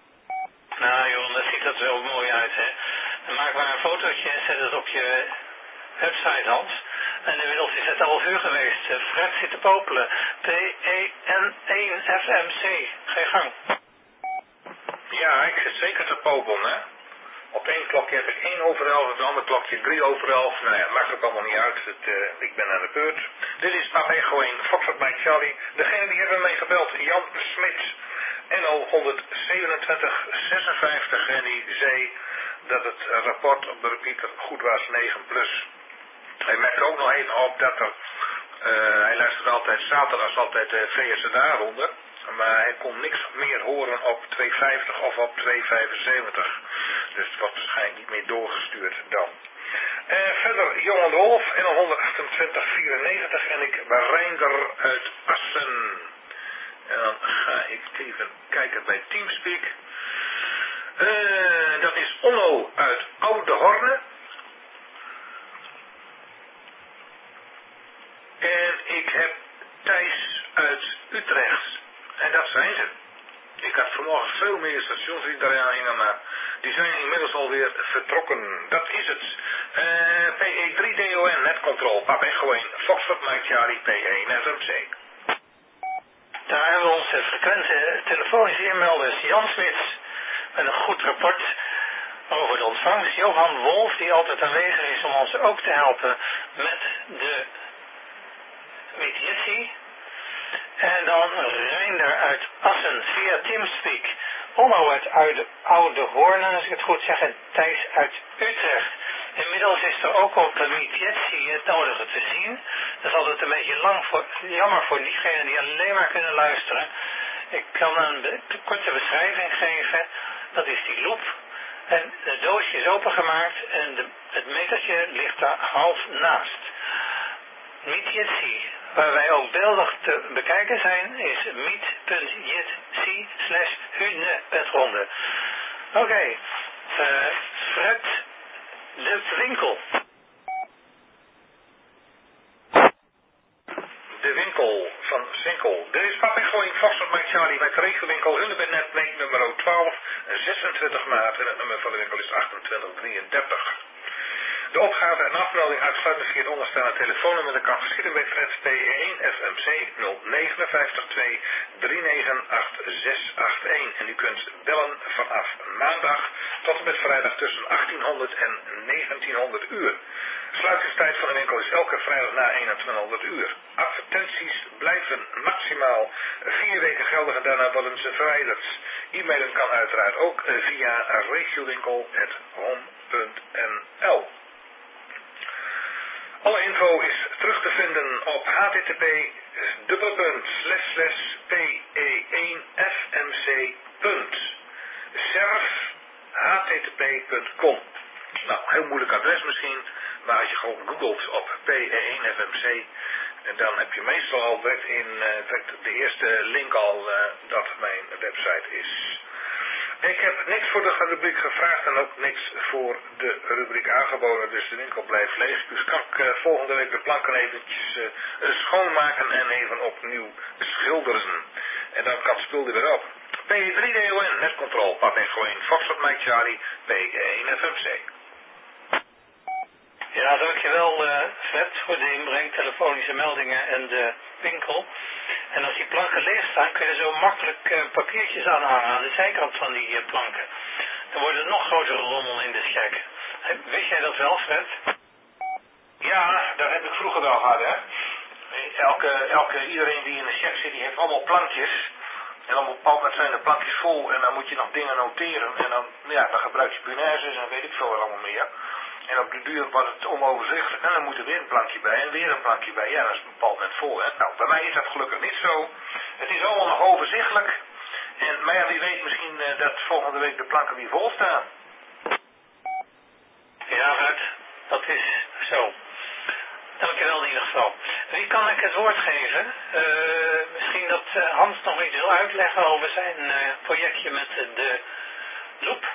Nou joh, dat ziet er zo mooi uit hè. Dan maak maar een fotootje en zet het op je website Hans. En inmiddels is het half uur geweest. Fred zit te popelen. P E N één F M C. Ga je gang. Ja, ik zit zeker te popelen hè. Op één klokje heb ik één over elf, op het andere klokje drie over elf. Nou ja, het maakt ook allemaal niet uit. Het, uh, ik ben aan de beurt. Dit is Papego één, Foxtrot Mike Charlie. Degene die hebben mij gebeld, Jan Smits. N O honderdzevenentwintig zesenvijftig. En die zei dat het rapport op de repeater goed was, negen plus. Hij merkte ook nog even op dat er, uh, hij luistert altijd zaterdags altijd de V S N A ronde. Maar hij kon niks meer horen op tweehonderdvijftig of op tweehonderdvijfenzeventig. Dus het wordt waarschijnlijk niet meer doorgestuurd dan. Uh, verder Johan de Wolf, N L honderdachtentwintig vierennegentig en ik ben Reinder uit Assen. En dan ga ik even kijken bij Teamspeak. Uh, dat is Onno uit Oude Horne. En ik heb Thijs uit Utrecht. En dat zijn ze. Ik had vanmorgen veel meer stations die daar hingen, maar die zijn inmiddels alweer vertrokken. Dat is het. Uh, P E drie D O N, netcontrol, Papego één, Foxtrot Mike Charlie, P één F M C. Daar hebben we onze frequente telefonische inmelders Jan Smits met een goed rapport over de ontvangst. Johan Wolf die altijd aanwezig is om ons ook te helpen met de mediatie. En dan Reinder uit Assen via Teamspeak. Onno uit Oude, Oude Hoorn, als ik het goed zeg, en Thijs uit Utrecht. Inmiddels is er ook op de Meetjetsie het nodige te zien. Dat is altijd een beetje lang voor, jammer voor diegenen die alleen maar kunnen luisteren. Ik kan een be korte beschrijving geven. Dat is die loop. En het doosje is opengemaakt en de, het metertje ligt daar half naast. Meetjetsie, waar wij ook beeldig te bekijken zijn, is meet.jitsi slash hunne het ronde. Oké, okay. uh, Fred de Winkel. De winkel van Sinkel. Dit is Papego één, Foxtrot Mike Charlie met de regelwinkel Hunebednet, meet nummer twaalf, zesentwintig maart en het nummer van de winkel is achtentwintig drieëndertig. De opgave en afmelding uitsluitend via het onderstaande telefoonnummer. Dat kan geschieden bij Fred P één F M C nul negen vijf twee drie negen acht zes acht één. En u kunt bellen vanaf maandag tot en met vrijdag tussen achttienhonderd en negentienhonderd uur. Sluitingstijd van de winkel is elke vrijdag na eenentwintighonderd uur. Advertenties blijven maximaal vier weken geldig en daarna worden ze verwijderd. E-mailen kan uiteraard ook via regiowinkel punt home punt n l. Alle info is terug te vinden op h t t p dubbele punt slash slash p e één f m c punt serf h t t p punt com. Nou, heel moeilijk adres misschien, maar als je gewoon googelt op P E één F M C, dan heb je meestal al direct in uh, direct de eerste link al uh, dat mijn website is. Ik heb niks voor de rubriek gevraagd en ook niks voor de rubriek aangeboden, dus de winkel blijft leeg. Dus kan ik uh, volgende week de planken eventjes uh, schoonmaken en even opnieuw schilderen. En dan kan het spul er weer op. P drie D O N, netcontrol, Papa Echo één, Foxtrot Mike Charlie, P één F M C. Ja, dankjewel uh, Fred voor de inbreng, telefonische meldingen en de winkel. En als die planken leeg staan, kun je zo makkelijk uh, papiertjes aanhangen aan de zijkant van die uh, planken. Dan wordt het nog grotere rommel in de schek. Wist jij dat wel, Fred? Ja, dat heb ik vroeger wel gehad, hè. Elke, elke, iedereen die in de check zit, die heeft allemaal plankjes. En op een bepaald moment zijn de plankjes vol en dan moet je nog dingen noteren. En dan, ja, dan gebruik je punaises en weet ik veel wat allemaal meer. En op de duur wordt het onoverzichtelijk en dan moet er weer een plankje bij en weer een plankje bij. Ja, dat is op een bepaald moment vol. Hè? Nou, bij mij is dat gelukkig niet zo. Het is allemaal nog overzichtelijk. En, maar ja, wie weet misschien uh, dat volgende week de planken weer vol staan. Ja, Fred, dat is zo. Dankjewel in ieder geval. Wie kan ik het woord geven? Uh, misschien dat uh, Hans nog iets wil uitleggen over zijn uh, projectje met uh, de loop.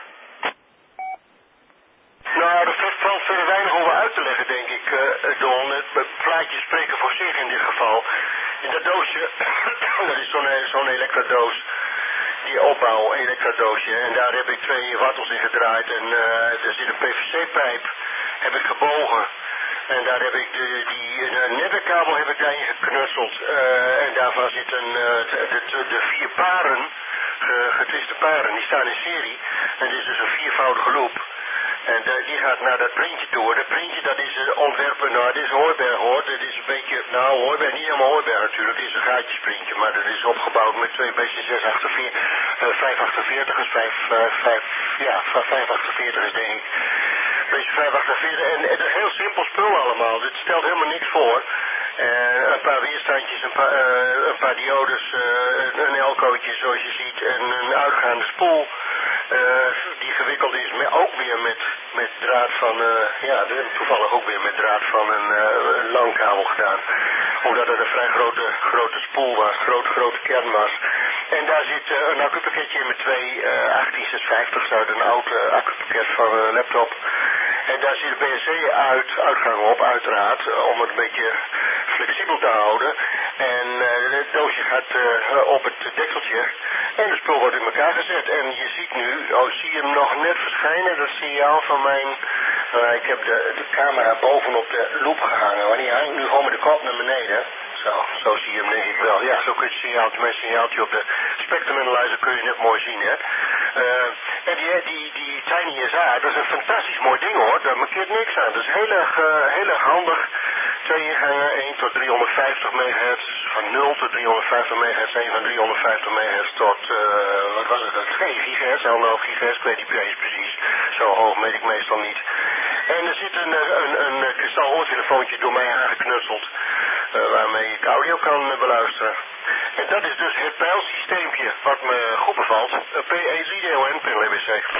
Nou, er valt verder weinig over uit te leggen, denk ik, uh, Don. Het plaatjes spreken voor zich in dit geval. In dat doosje, dat is zo'n zo'n elektrodoos, die opbouw, een elektrodoosje. En daar heb ik twee wattels in gedraaid en uh, er zit een P V C-pijp, heb ik gebogen. En daar heb ik de, die de netwerkkabel heb ik daarin geknutseld. Uh, en daarvan zitten uh, de, de, de vier paren, uh, getwiste paren, die staan in serie. En dit is dus een viervoudige loop. En de, die gaat naar dat printje toe. Dat printje dat is een ontwerpen, nou dit is Hooiberg hoor. Dit is een beetje, nou Hooiberg, niet helemaal Hooiberg natuurlijk. Dit is een gaatjesprintje, maar dat is opgebouwd met twee B C zes achtenveertig, uh, vijf achtenveertigers, vijf, uh, vijf, ja, vijf achtenveertigers denk ik. Beetje vijf achtenveertig en het is een heel simpel spul allemaal. Dit stelt helemaal niks voor. Uh, een paar weerstandjes, een paar, uh, een paar diodes, uh, een elcootje zoals je ziet en een uitgaande spoel. Uh, die gewikkeld is met, ook weer met, met draad van, uh, ja, toevallig ook weer met draad van een, uh, een langkabel gedaan. Omdat het een vrij grote, grote spoel was, grote, grote kern was. En daar zit uh, een accupakketje in met twee uh, achttien zeshonderdvijftig's uit een oud uh, accupakket van een laptop. En daar zit de B N C uit, uitgang op, uiteraard, uh, om het een beetje flexibel te houden. En uh, het doosje gaat uh, op het dekseltje en het spul wordt in elkaar gezet. En je ziet nu, oh, zie je hem nog net verschijnen, dat signaal van mijn, uh, ik heb de, de camera bovenop de loop gehangen, maar die hangt nu gewoon met de kop naar beneden. Zo, zo zie je hem denk ik wel. Ja, zo kun je het signaaltje, mijn signaaltje op de Spectrum Analyzer kun je net mooi zien, hè. Uh, en die, die, die Tiny S A, dat is een fantastisch mooi ding hoor, daar markeert niks aan. Dat is heel erg, uh, heel erg handig. Twee ingangen, één tot driehonderdvijftig megahertz, van nul tot driehonderdvijftig megahertz, één van driehonderdvijftig megahertz tot, uh, wat was het, twee gigahertz, anderhalf gigahertz, ik weet niet precies, zo hoog weet ik meestal niet. En er zit een, een, een, een kristalhoortelefoontje door mij aangeknutseld, uh, waarmee ik audio kan uh, beluisteren. En dat is dus het pijlsysteempje wat me goed bevalt, P E drie D O N, P W C.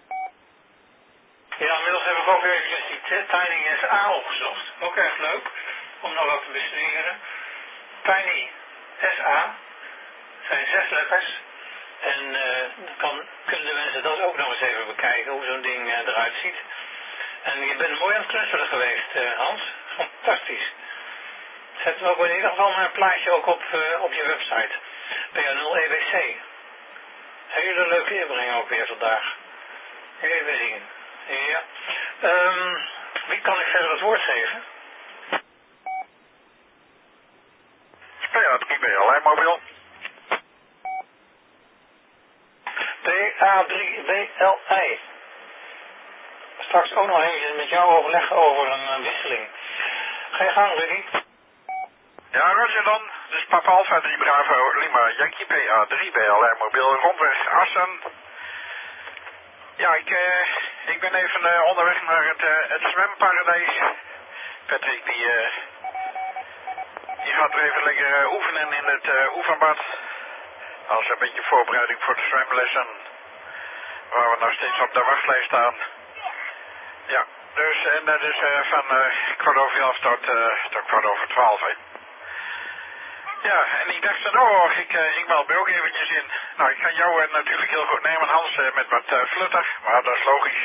Ja, inmiddels heb ik ook eventjes die Tiny S A opgezocht. Ook erg leuk om nog wat te bestuderen. Tiny S A zijn zes letters. En uh, dan kan, kunnen de mensen dat ook nog eens even bekijken, hoe zo'n ding uh, eruit ziet. En je bent mooi aan het knutselen geweest, uh, Hans. Fantastisch. Zet hem ook in ieder geval maar een plaatje ook op, uh, op je website. P A nul E W C. Hele leuke inbreng ook weer vandaag. Even zien. Ja. Um, wie kan ik verder het woord geven? P A drie B L I mobiel. P A drie B L I. Straks ook nog even met jou overleggen over een uh, wisseling. Ga je gang, Rudy? Ja, Roger dan. Dus Papa Alpha drie Bravo Lima Yankee P A drie B L I mobiel rondweg Assen. Ja, ik, uh, ik ben even uh, onderweg naar het, uh, het zwemparadijs P Patrick die, uh, die gaat weer even lekker uh, oefenen in het uh, oefenbad. Als een beetje voorbereiding voor de zwemlessen. Waar we nog steeds op de wachtlijst staan. Ja, dus en dat is uh, van uh, kwart over elf tot, uh, tot kwart over twaalf. Hè. Ja, en ik dacht van, oh, ik, uh, ik meld me ook eventjes in. Nou, ik ga jou uh, natuurlijk heel goed nemen, Hans, uh, met wat uh, flutter, maar dat is logisch.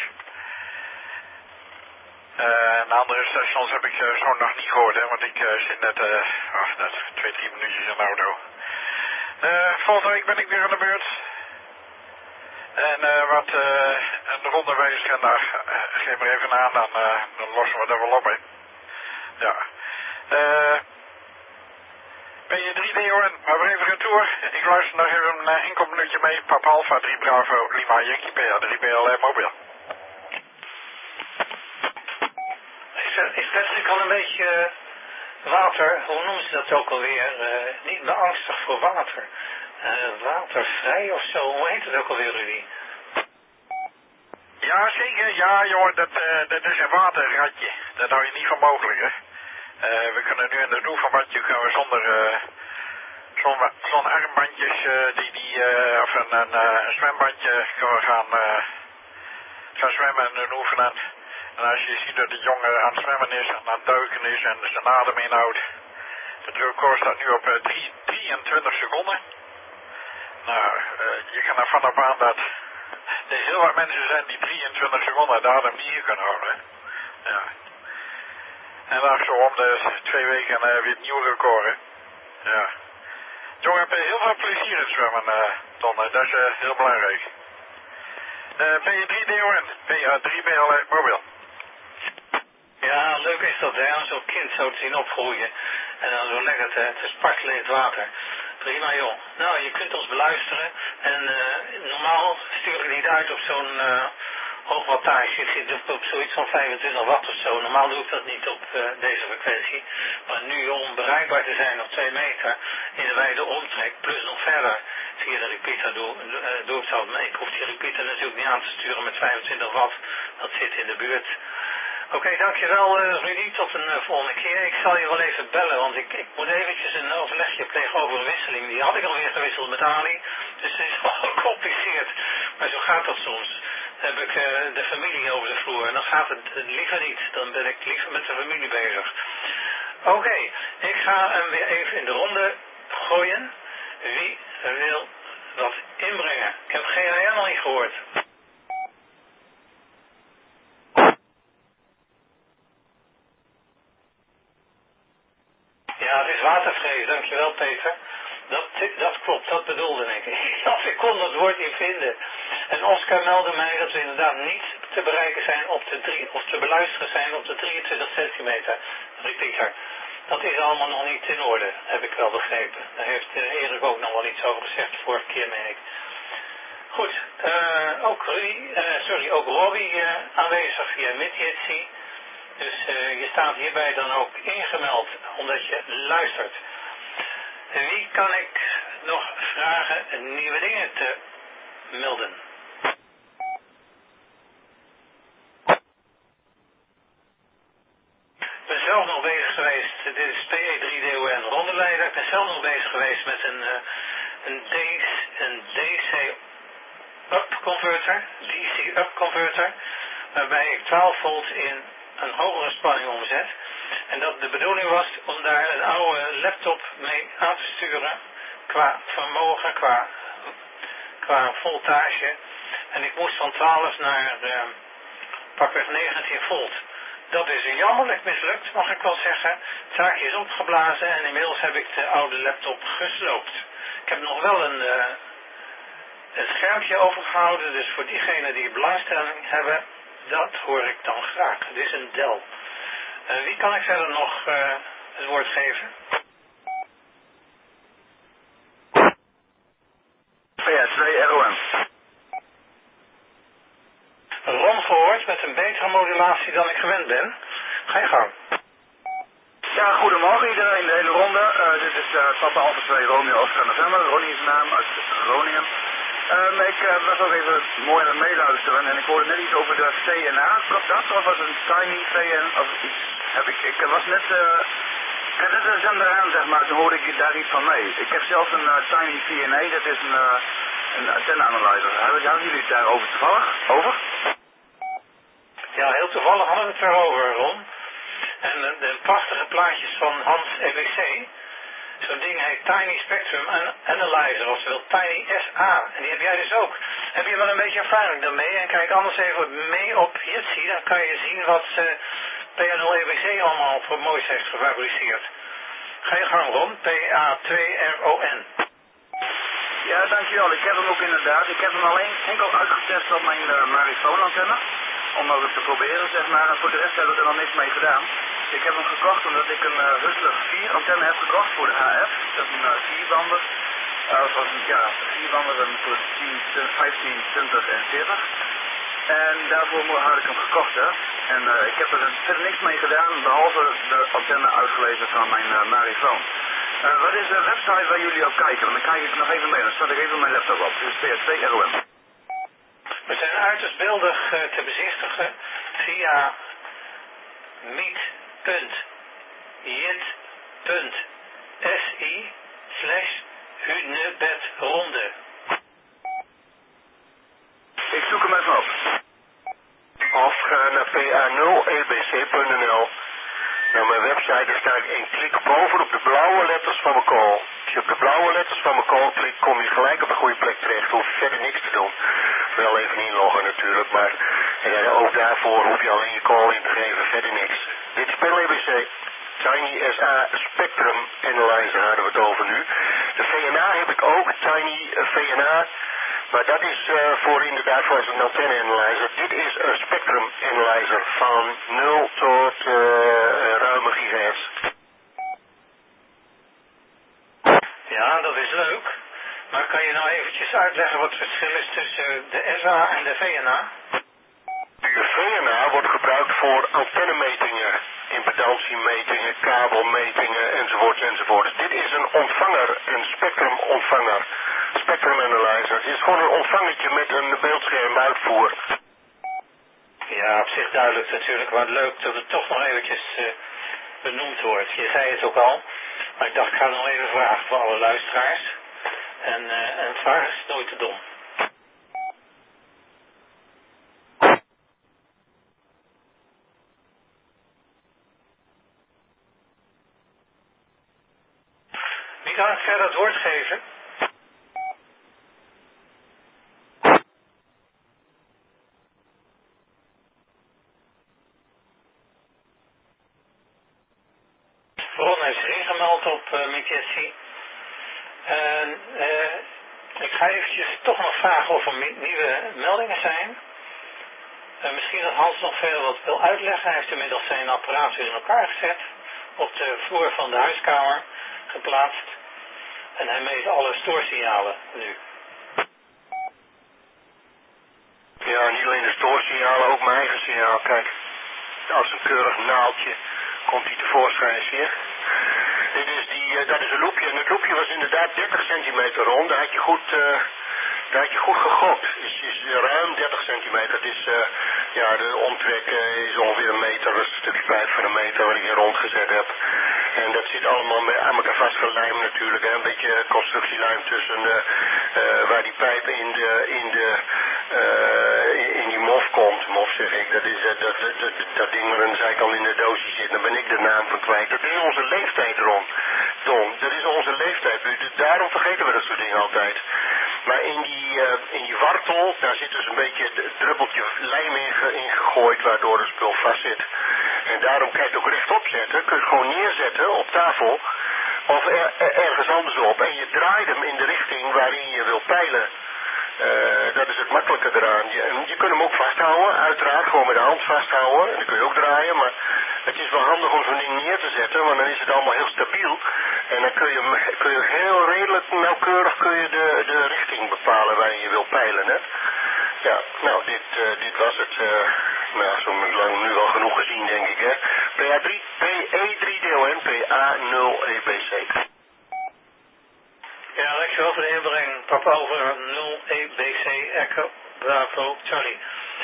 Uh, en de andere stations heb ik uh, zo nog niet gehoord, hè, want ik uh, zit net, uh, oh, net twee, drie minuutjes in de auto. Uh, volgende week ben ik weer aan de beurt. En uh, wat uh, een ronde wijzigen, nou, uh, geef maar even aan, dan, uh, dan lossen we dat wel op, hè. Ja. Uh, ben je drie D O N, maar weer even retour. Ik luister nog even een uh, enkel minuutje mee. Papa Alpha drie Bravo Lima Yankee P A drie B L R mobiel. Is Patrick al een beetje uh, water, hoe noemen ze dat ook alweer? Uh, niet beangstig voor water. Uh, watervrij of zo, hoe heet het ook alweer, Rudy? Ja, zeker. Ja, jongen, dat, uh, dat is een waterratje. Dat hou je niet voor mogelijk, hè. Uh, we kunnen nu in het oefenbadje gaan we zonder uh, zo'n zo armbandjes, uh, die, die, uh, of een, een, uh, een zwembandje, kunnen we gaan, uh, gaan zwemmen en oefenen. En als je ziet dat de jongen aan het zwemmen is en aan het duiken is en zijn adem inhoudt. Het record staat nu op uh, drieëntwintig seconden. Nou, uh, je kan ervan op aan dat er heel wat mensen zijn die drieëntwintig seconden de adem niet kunnen houden. Hè? Ja. En dan zo om de twee weken uh, weer het nieuwe record, hè. Ja. Jongen, heb je heel veel plezier in het zwemmen, uh, Ton. Dat is uh, heel belangrijk. Uh, ben je drie D O N? Ben je drie B L R mobiel? Ja, leuk is dat, hè, om zo'n kind zo te zien opgroeien. En dan zo lekker te, te spartelen in het water. Prima, joh. Nou, je kunt ons beluisteren. En uh, normaal stuur ik niet uit op zo'n uh, hoogwattage. Ik zit op, op zoiets van vijfentwintig watt of zo. Normaal doe ik dat niet op uh, deze frequentie. Maar nu om bereikbaar te zijn op twee meter in de wijde omtrek, plus nog verder via de repeater doe, uh, doe ik dat. Maar ik hoef die repeater natuurlijk niet aan te sturen met vijfentwintig watt. Dat zit in de buurt. Oké, okay, dankjewel uh, Rudy, tot een uh, volgende keer. Ik zal je wel even bellen, want ik, ik moet eventjes een overlegje plegen over een wisseling. Die had ik alweer gewisseld met Ali, dus het is wel gecompliceerd. Maar zo gaat dat soms. Dan heb ik uh, de familie over de vloer en dan gaat het uh, liever niet. Dan ben ik liever met de familie bezig. Oké, okay, ik ga hem weer even in de ronde gooien. Wie wil wat inbrengen? Ik heb G H R nog niet gehoord. Ja, het is watervrees, dankjewel Peter. Dat, dat klopt, dat bedoelde ik. Ik kon dat woord niet vinden. En Oscar meldde mij dat we inderdaad niet te bereiken zijn op de drie, of te beluisteren zijn op de drieëntwintig centimeter repeater. Dat is allemaal nog niet in orde, heb ik wel begrepen. Daar heeft Erik ook nog wel iets over gezegd, de vorige keer meen ik. Goed, uh, ook, uh, sorry, ook Robbie uh, aanwezig via Midjetsie. Dus uh, je staat hierbij dan ook ingemeld, omdat je luistert. Wie kan ik nog vragen nieuwe dingen te melden? Ik ben zelf nog bezig geweest, dit is P E drie D O N rondeleider. Ik ben zelf nog bezig geweest met een, uh, een, D, een D C-up converter, D C-up converter, waarbij ik twaalf volt in een hogere spanning omzet. En dat de bedoeling was om daar een oude laptop mee aan te sturen qua vermogen, qua, qua voltage. En ik moest van twaalf naar uh, pakweg negentien volt. Dat is jammerlijk mislukt, mag ik wel zeggen. Het zaakje is opgeblazen en inmiddels heb ik de oude laptop gesloopt. Ik heb nog wel een, uh, een schermpje overgehouden, dus voor diegenen die belangstelling hebben, dat hoor ik dan graag. Het is een Dell. Uh, wie kan ik verder nog uh, het woord geven? P S twee R O M. Ron gehoord met een betere modulatie dan ik gewend ben. Ga je gang. Ja, goedemorgen iedereen, de hele ronde. Uh, dit is uh, Papa Alpha twee Romeo Oscar November. Ronnie is naam uit Groningen. Um, ik uh, was ook even mooi aan het meeluisteren en ik hoorde net iets over de V N A. Klopt dat? Of was het een Tiny V N of iets? Heb ik, ik was net, uh, ik had net een zender aan, zeg maar, toen hoorde ik daar iets van mee. Ik heb zelf een uh, Tiny V N A, dat is een, uh, een antenne-analyzer. Hadden jullie het daarover toevallig? Over? Ja, heel toevallig hadden we het erover, Ron. En de, de prachtige plaatjes van Hans E B C. Zo'n ding heet Tiny Spectrum Analyzer, oftewel Tiny S A. En die heb jij dus ook. Heb je wel een beetje ervaring daarmee? En kijk anders even mee op Jitsi, dan kan je zien wat uh, P A nul E B C allemaal voor moois heeft gefabriceerd. Ga je gang, Ron. P A twee R O N. Ja, dankjewel. Ik heb hem ook inderdaad. Ik heb hem alleen enkel uitgetest op mijn uh, Marifoon antenne. Om dat te proberen, zeg maar. En voor de rest hebben we er nog niks mee gedaan. Ik heb hem gekocht omdat ik een uh, Hustler vier antenne heb gekocht voor de H F. Dat is een uh, vierbander. Uh, of een, ja, vierbander voor tien, vijftien, twintig en veertig. En daarvoor had ik hem gekocht, hè. En uh, ik heb er verder niks mee gedaan, behalve de antenne uitgelezen van mijn uh, Marifoon. Uh, wat is de website waar jullie op kijken? Want dan kijk ik nog even mee, dan zet ik even mijn laptop op. Dus P A twee R O N. We zijn uiterst beeldig uh, te bezichtigen via meet.jit.si slash hunebedronde. Ik zoek hem even op. Of ga naar P A nul E B C punt N L. Nou, mijn website, daar sta ik één klik boven op de blauwe letters van mijn call. Als je op de blauwe letters van mijn call klikt, kom je gelijk op de goede plek terecht. Hoef je verder niks te doen. Wel even inloggen natuurlijk, maar en ook daarvoor hoef je alleen je call in te geven, verder niks. Dit is P A nul E B C. Tiny S A Spectrum Analyzer hadden we het over nu. De V N A heb ik ook, Tiny V N A. Maar dat is uh, voor inderdaad voor een antenne analyzer. Dit is een spectrum analyzer van nul tot uh, ruime gigahertz. Ja, dat is leuk. Maar kan je nou eventjes uitleggen wat het verschil is tussen de S A en de V N A? De V N A wordt gebruikt voor antennemetingen, impedantiemetingen, kabelmetingen enzovoorts enzovoorts. Dit is een ontvanger, een spectrumontvanger. Spectrum analyzer. Het is gewoon een ontvangertje met een beeldschermuitvoer. Ja, op zich duidelijk natuurlijk, maar leuk dat het toch nog eventjes uh, benoemd wordt. Je zei het ook al, maar ik dacht ik ga nog even vragen voor alle luisteraars. En uh, een vraag is nooit te dom. Wie kan ik verder het woord geven? Ron heeft zich ingemeld op uh, McKinsey. En uh, ik ga eventjes toch nog vragen of er nieuwe meldingen zijn. Uh, misschien dat Hans nog verder wat wil uitleggen. Hij heeft inmiddels zijn apparaat weer in elkaar gezet. Op de vloer van de huiskamer geplaatst. En hij meet alle stoorsignalen nu. Ja, niet alleen de stoorsignalen, ook mijn eigen signaal. Kijk, als een keurig naaldje komt hij tevoorschijn, zie je? Dit is die, uh, dat is een loopje. En het loopje was inderdaad dertig centimeter rond. Daar had je goed, uh, daar had je goed gegokt. Het is, is ruim dertig centimeter. Het is, uh, ja, de omtrek uh, is ongeveer een meter. Dat is een stukje pijp van een meter wat ik hier rondgezet heb. En dat zit allemaal met, aan elkaar vastgelijmd natuurlijk. Hè? Een beetje constructielijm tussen uh, uh, waar die pijp in de, in de, uh, in, in die mof komt. Mof zeg ik. Dat is uh, dat, dat, dat, dat ding waar aan de zijkant in de doosje zit. Dan ben ik de naam van kwijt. Dat is onze leeftijd, Ron. Don, dat is onze leeftijd. Daarom vergeten we dat soort dingen altijd. Maar in die, uh, in die wartel, daar zit dus een beetje een druppeltje lijm in, ge, in gegooid, waardoor het spul vast zit. En daarom kan je het ook rechtop zetten. Kun je het gewoon neerzetten op tafel. Of er, er, ergens anders op. En je draait hem in de richting waarin je wil peilen. Uh, dat is het makkelijke eraan. Je, en je kunt hem ook vasthouden, uiteraard. Gewoon met de hand vasthouden. En dan kun je ook draaien. Maar het is wel handig om zo'n ding neer te zetten. Want dan is het allemaal heel stabiel. En dan kun je, kun je heel redelijk nauwkeurig kun je de, de richting bepalen waarin je wil peilen. Hè? Ja, nou, dit, uh, dit was het. Uh, nou, zo lang nu wel genoeg gezien, denk ik. Hè? P A drie, P E drie D O N, P A nul E B C. Ja, dankjewel voor de inbreng. Papa over nul E B C Echo Bravo Charlie.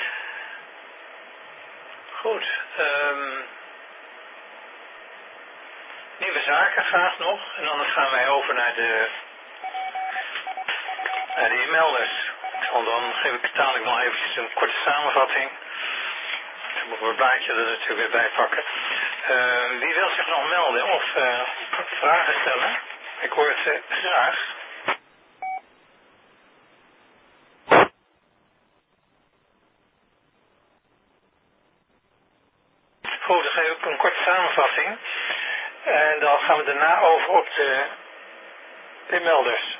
Goed. Um, nieuwe zaken graag nog. En anders gaan wij over naar de, naar de e-mailers. Want dan geef ik dadelijk nog eventjes een korte samenvatting. Dan moeten we het blaadje er natuurlijk weer bij pakken. Uh, wie wil zich nog melden of uh, vragen stellen? Ik hoor het uh, graag. Goed, dan geef ik een korte samenvatting. En dan gaan we daarna over op de inmelders.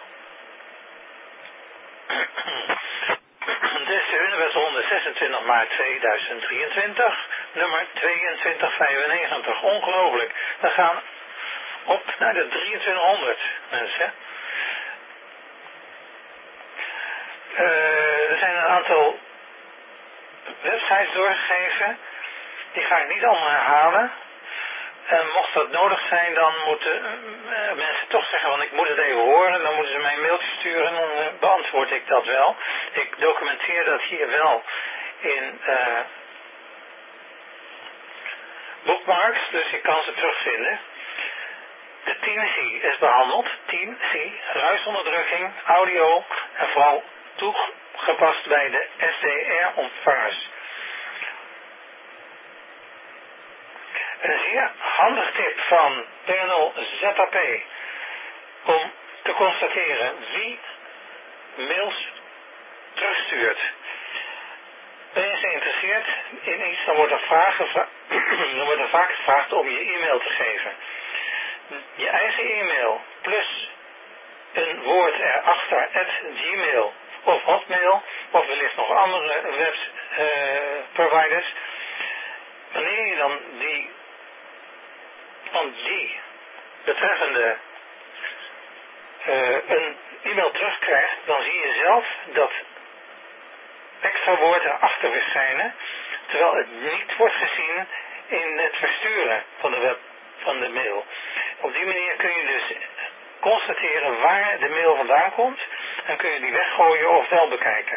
Dit is de Hunebed honderdzesentwintig maart tweeduizend drieëntwintig, nummer tweeëntwintig vijfennegentig. Ongelooflijk. We gaan op naar de drieëntwintighonderd, mensen. Uh, er zijn een aantal websites doorgegeven. Die ga ik niet allemaal herhalen. En mocht dat nodig zijn, dan moeten uh, mensen toch zeggen, want ik moet het even horen. Dan moeten ze mij een mailtje sturen en dan uh, beantwoord ik dat wel. Ik documenteer dat hier wel in uh, bookmarks, dus ik kan ze terugvinden. De tien C is behandeld. tien C, ruisonderdrukking, audio en vooral toegepast bij de S D R-ontvangers. Een zeer handig tip van Panel Z A P om te constateren wie mails terugstuurt. Ben je geïnteresseerd in iets, dan wordt er, vragen, dan wordt er vaak gevraagd om je e-mail te geven. Je eigen e-mail plus een woord erachter, at Gmail of Hotmail, of wellicht nog andere webproviders. Uh, Wanneer je dan die van die betreffende uh, een e-mail terugkrijgt, dan zie je zelf dat extra woord erachter verschijnen, terwijl het niet wordt gezien in het versturen van de web, van de mail. Op die manier kun je dus constateren waar de mail vandaan komt en kun je die weggooien of wel bekijken.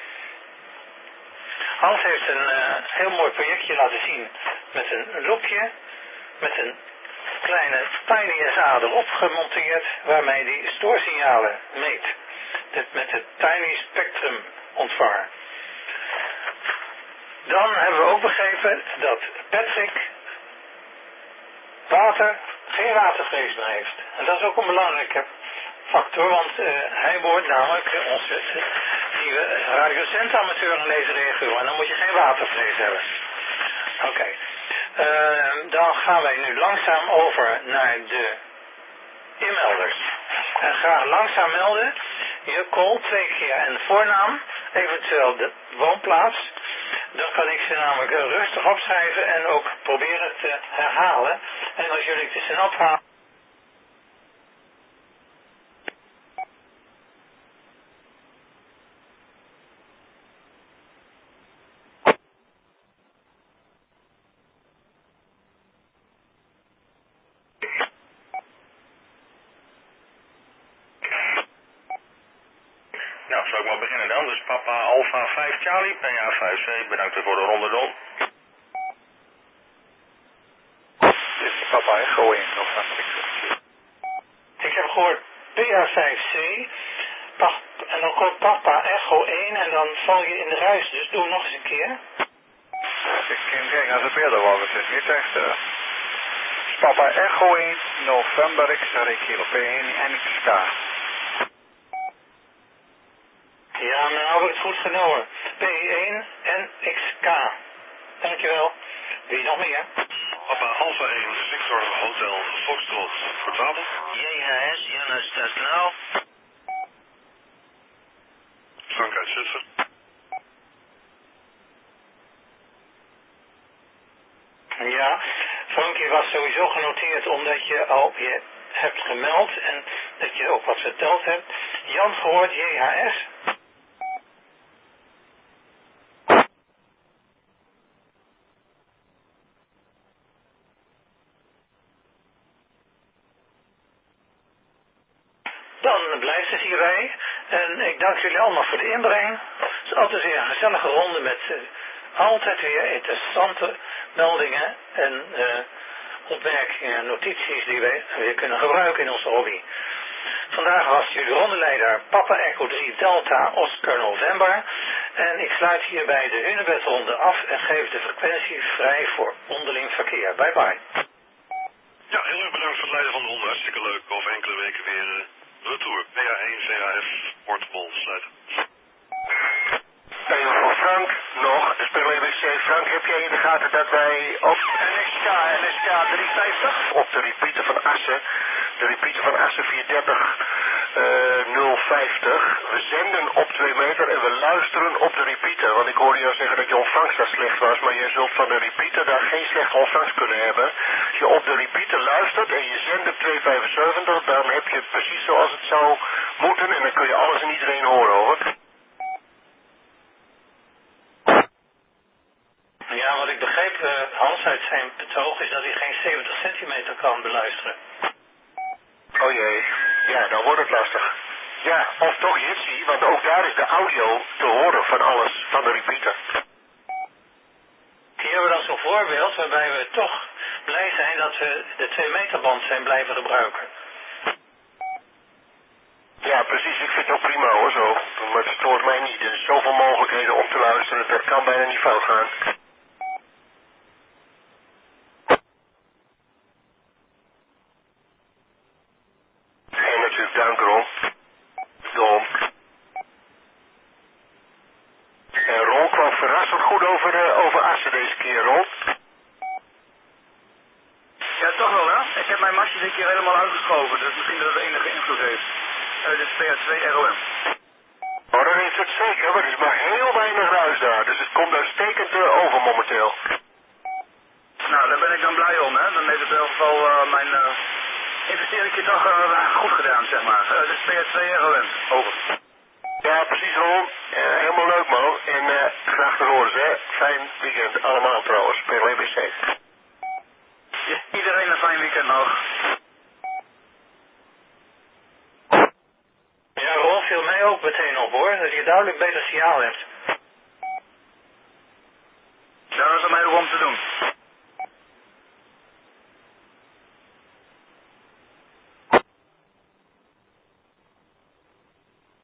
Hans heeft een uh, heel mooi projectje laten zien met een loopje, met een kleine Tiny S A erop gemonteerd, waarmee die stoorsignalen meet. Dit met de Tiny Spectrum ontvanger. Dan hebben we ook begrepen dat Patrick water, geen watervrees meer heeft. En dat is ook een belangrijke factor, want uh, hij wordt namelijk uh, onze uh, nieuwe radiocentamateur in deze regio. En dan moet je geen watervrees hebben. Oké. Okay. Uh, dan gaan wij nu langzaam over naar de inmelders. En graag langzaam melden. Je call twee keer en voornaam, eventueel de woonplaats. Dan kan ik ze namelijk rustig opschrijven en ook proberen te herhalen. En als jullie het eens ophalen. Nou, zal ik maar beginnen dan. Dus papa Alpha vijf Charlie, P A vijf C, bedankt voor de ronde don. Dit is papa Echo in november. Ik heb gehoord P A vijf C, en dan komt papa Echo één en dan val je in de ruis, dus doe nog eens een keer. Ik ken geen als het verder was, het is niet echt... Uh, papa Echo één, november X-ray kilo P één en X K. Ja, maar nou heb ik het goed genomen. P één en X K. Dankjewel. Wil je nog meer? Papa Alpha één, Victor Hotel Foxtrot voor twaalf. J H S, Janus Tasnau. Frank uit Zutphen. Ja, Frankie was sowieso genoteerd omdat je al je hebt gemeld en dat je ook wat verteld hebt. Jan gehoord, J H S. Dan dan blijft het hierbij. En ik dank jullie allemaal voor de inbreng. Het is altijd weer een gezellige ronde met uh, altijd weer interessante meldingen en uh, opmerkingen en notities die wij weer kunnen gebruiken in onze hobby. Vandaag was jullie rondeleider Papa Echo drie Delta Oscar November. En ik sluit hierbij de Hunebedronde af en geef de frequentie vrij voor onderling verkeer. Bye bye. Ja, heel erg bedankt voor het leiden van de ronde. Hartstikke leuk. Over enkele weken weer uh, retour. P H één C H F Portable sluiten. Even voor Frank nog. De speler B C. Frank, heb jij in de gaten dat wij op N S K, N S K driehonderdvijftig? op de repeater van Assen, de repeater van Assen vierhonderddertig nul vijftig, we zenden op twee meter en we luisteren op de repeater. Want ik hoorde jou zeggen dat je ontvangst daar slecht was, maar jij zult van de repeater daar geen slechte ontvangst kunnen hebben. Als je op de repeater luistert en je zendt op tweehonderdvijfenzeventig, dan heb je het precies zoals het zou moeten en dan kun je alles en iedereen horen, hoor. Ja, wat ik begreep, uh, Hans, uit zijn betoog is dat hij geen zeventig centimeter kan beluisteren. Oh jee, ja, dan wordt het lastig. Ja, of toch Jitsi, want ook daar is de audio te horen van alles, van de repeater. Hier hebben we dan zo'n voorbeeld waarbij we toch blij zijn dat we de twee meter band zijn blijven gebruiken. Ja, precies, ik vind het ook prima hoor, zo. Maar het stoort mij niet. Er zijn zoveel mogelijkheden om te luisteren, dat kan bijna niet fout gaan. En natuurlijk dank Ron. Dom. En Ron kwam verrassend goed over, uh, over Assen deze keer, Ron. Ja, toch wel hè. Ik heb mijn masje dit keer helemaal uitgeschoven, dus misschien dat het enige invloed heeft. Uh, dit is P H twee R O M. Oh, dat heeft het zeker, maar er is maar heel weinig ruis daar, dus het komt uitstekend uh, over momenteel. Nou, daar ben ik dan blij om hè. Dan heeft het in ieder geval uh, mijn uh, investeringje toch uh, goed gedaan, zeg maar. Uh, dit is P H twee R O M. Over. Ja, precies Ron. Uh, helemaal leuk man. En uh, graag te horen hè. Fijn weekend allemaal trouwens, bij L B C. Ja, iedereen een fijn weekend nog. Ja, Ron viel mij ook meteen op hoor, dat je duidelijk beter signaal hebt.